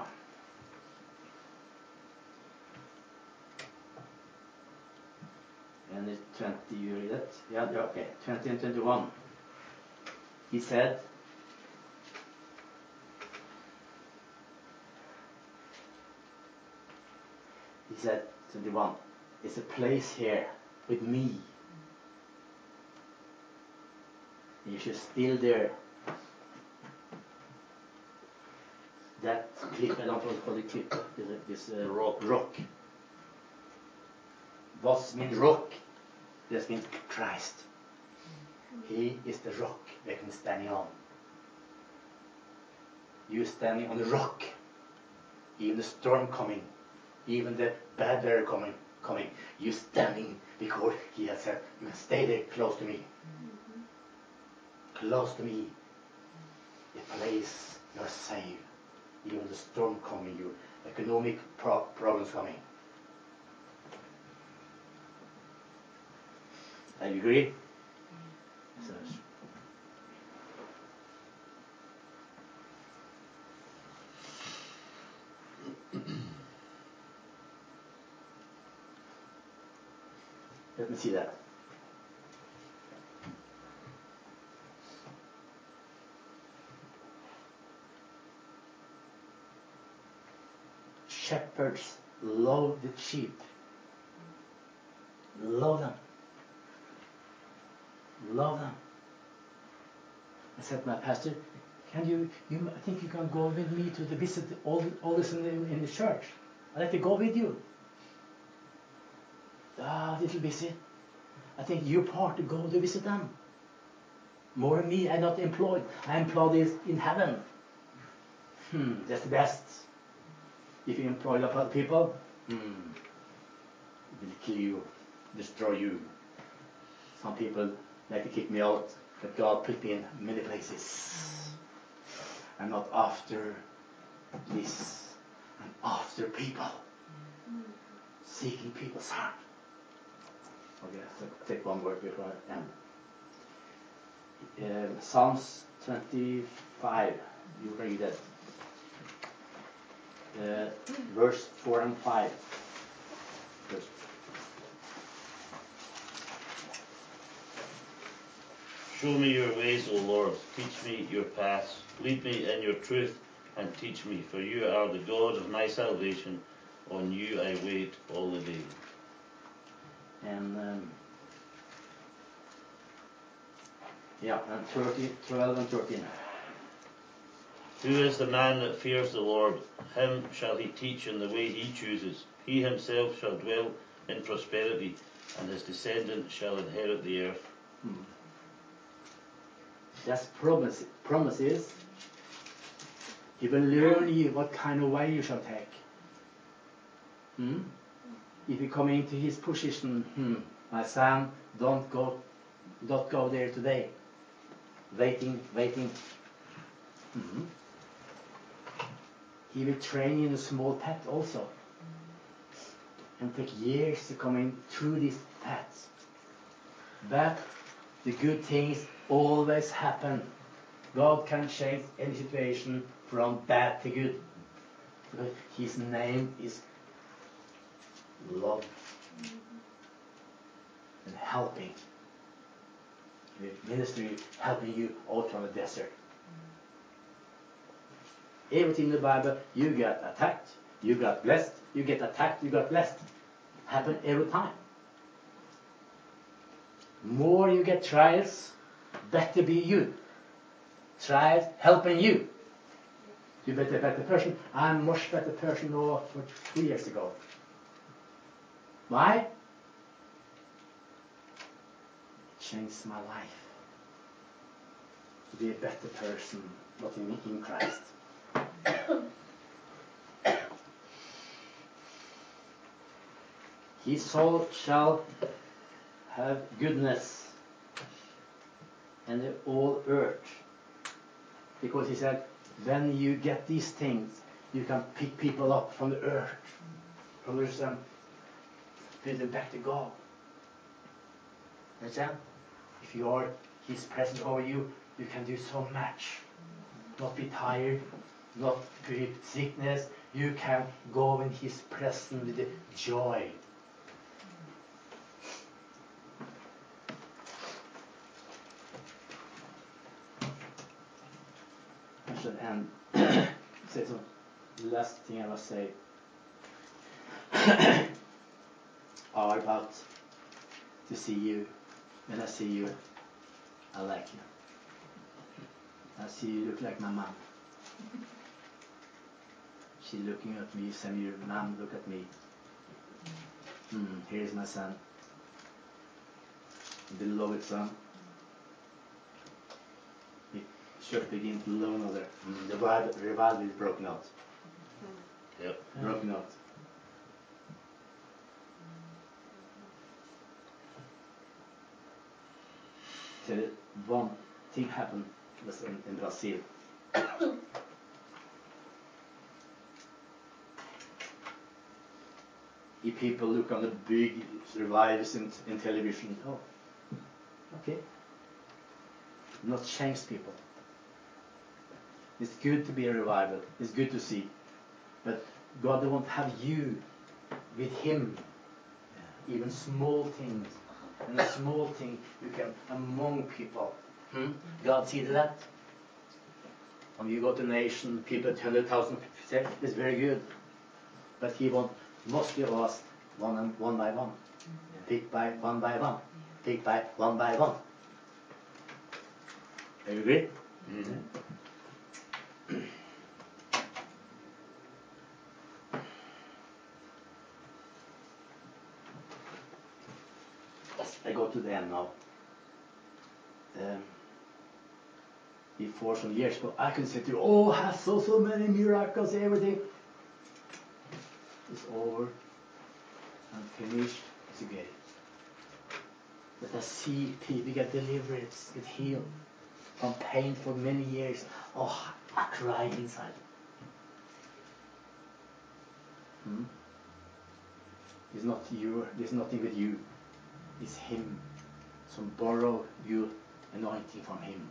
And it's 20, you read it? Yeah, okay. 20 and 21. He said, He said, 21, it's a place here with me. You should still there. that clip, I don't know what to call the clip, this rock. What means rock? That means Christ. He is the rock they can stand on. You standing on the rock. Even the storm coming, even the bad weather coming, you standing because he has said, you can stay there close to me. Close to me. The place you're safe. Even the storm coming, your economic problems coming. Do you agree? So, let me see that. Shepherds love the sheep. Love them. Love them. I said to my pastor, can you I think you can go with me to the visit all this in the church. I'd like to go with you. A little busy. I think you're part to go to visit them. More than me, I'm not employed. I'm employed in heaven. That's the best. If you employ a lot of people, it will kill you, destroy you. Some people like to kick me out, but God put me in many places. I'm not after this. I'm after people. Seeking people's heart. Okay, so take one word before I end. Psalms 25. You read that. Verse 4 and 5. First. Show me your ways, O Lord. Teach me your paths. Lead me in your truth and teach me, for you are the God of my salvation. On you I wait all the day. And and 12 and 13. Who is the man that fears the Lord? Him shall he teach in the way he chooses. He himself shall dwell in prosperity, and his descendants shall inherit the earth. That's promises. He will learn you what kind of way you shall take. If you come into his position, my son, don't go there today. Waiting. He will train you in a small path also. And take years to come in through these paths. But the good things always happen. God can change any situation from bad to good. But his name is love and helping. The ministry helping you out from the desert. Everything in the Bible, you got attacked, you got blessed, you get attacked, you got blessed. Happen every time. More you get trials, better be you. Trials helping you. You better better person. I'm a much better person now for 3 years ago. Why? It changed my life. To be a better person, not in Christ. His soul shall have goodness and the all earth. Because he said, when you get these things, you can pick people up from the earth, from the sun, put them back to God. Understand? If you are his presence over you, you can do so much. Not be tired, not with sickness. You can go in his presence with the joy. I should end. Say so. Last thing I must say are about to see you. When I see you, I like you. I see you look like my mom. She's looking at me, Samuel, Mom, look at me. Here's my son. The beloved son. The church begins to love another. The revival is broken out. Yep. Broken out. So one thing happened was in Brazil. If people look on the big revivals in television, oh, okay. Not change people. It's good to be a revival. It's good to see. But God won't have you with Him. Even small things. And a small thing you can among people. God see that? When you go to nation, people 100,000 say it's very good. But He wants most of us one by one. Pick by one by one. Pick by one by one. Do you agree? Mm-hmm. I go to the end now. Before some years ago, I could sit here, oh, I saw so many miracles, everything. It's over. I'm finished. It's okay. But I see people get deliverance, get healed from pain for many years. Oh, I cry inside. It's not you. There's nothing with you. It's Him. So borrow your anointing from Him.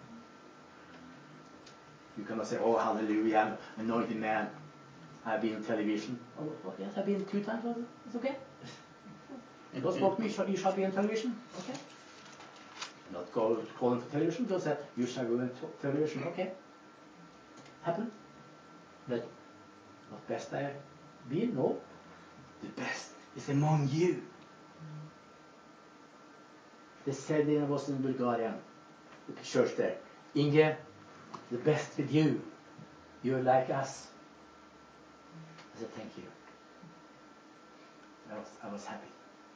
You cannot say, oh, hallelujah, I'm an anointed man. I've been on television. Oh, yes, I've been 2 times. It's okay. God spoke to me, you shall be on television. Okay. Not calling for television, just said, you shall go on television. Okay. Happen. But not best I be? No. The best is among you. They said when I was in Bulgaria, the church there, Inge, the best with you. You're like us. I said, thank you. I was happy.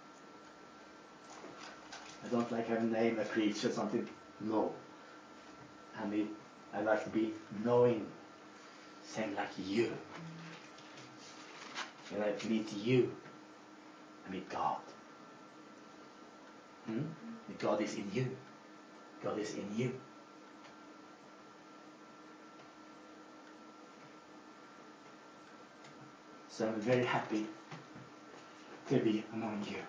I don't like having a name, a preacher, or something. No. I like to be knowing, same like you. When I meet you, I meet God. God is in you. God is in you. So I'm very happy to be among you.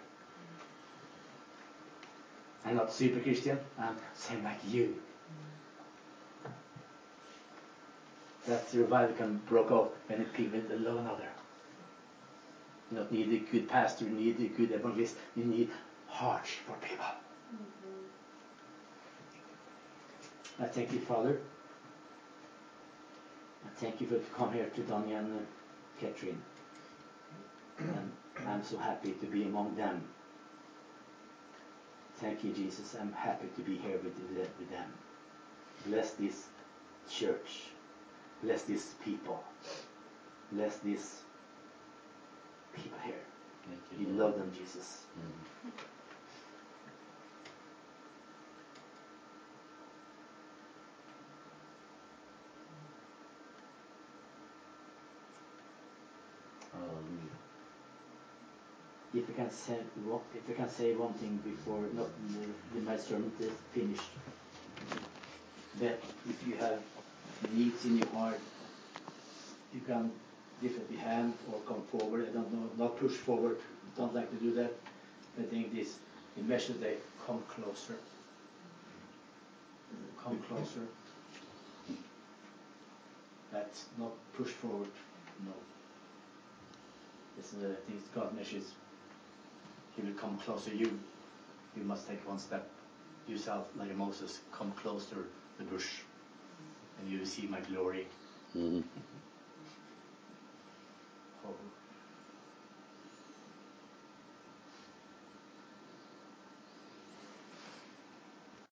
I'm not super Christian, I'm same like you. That revival can break out when people love another. You don't need a good pastor, you need a good evangelist, you need hearts for people. I thank you, Father. I thank you for coming here to Donny and Catherine. And I'm so happy to be among them. Thank you, Jesus. I'm happy to be here with them. Bless this church. Bless these people. Bless these people here. You love them, Jesus. Hallelujah. If I can say one thing before my sermon is finished, that if you have needs in your heart, you can lift up your hand or come forward. I don't know, not push forward. Don't like to do that. I think the message they come closer. Come closer. That's not push forward. No. This is I think it's God's message. He will come closer. You must take one step yourself, like Moses. Come closer to the bush, and you will see my glory.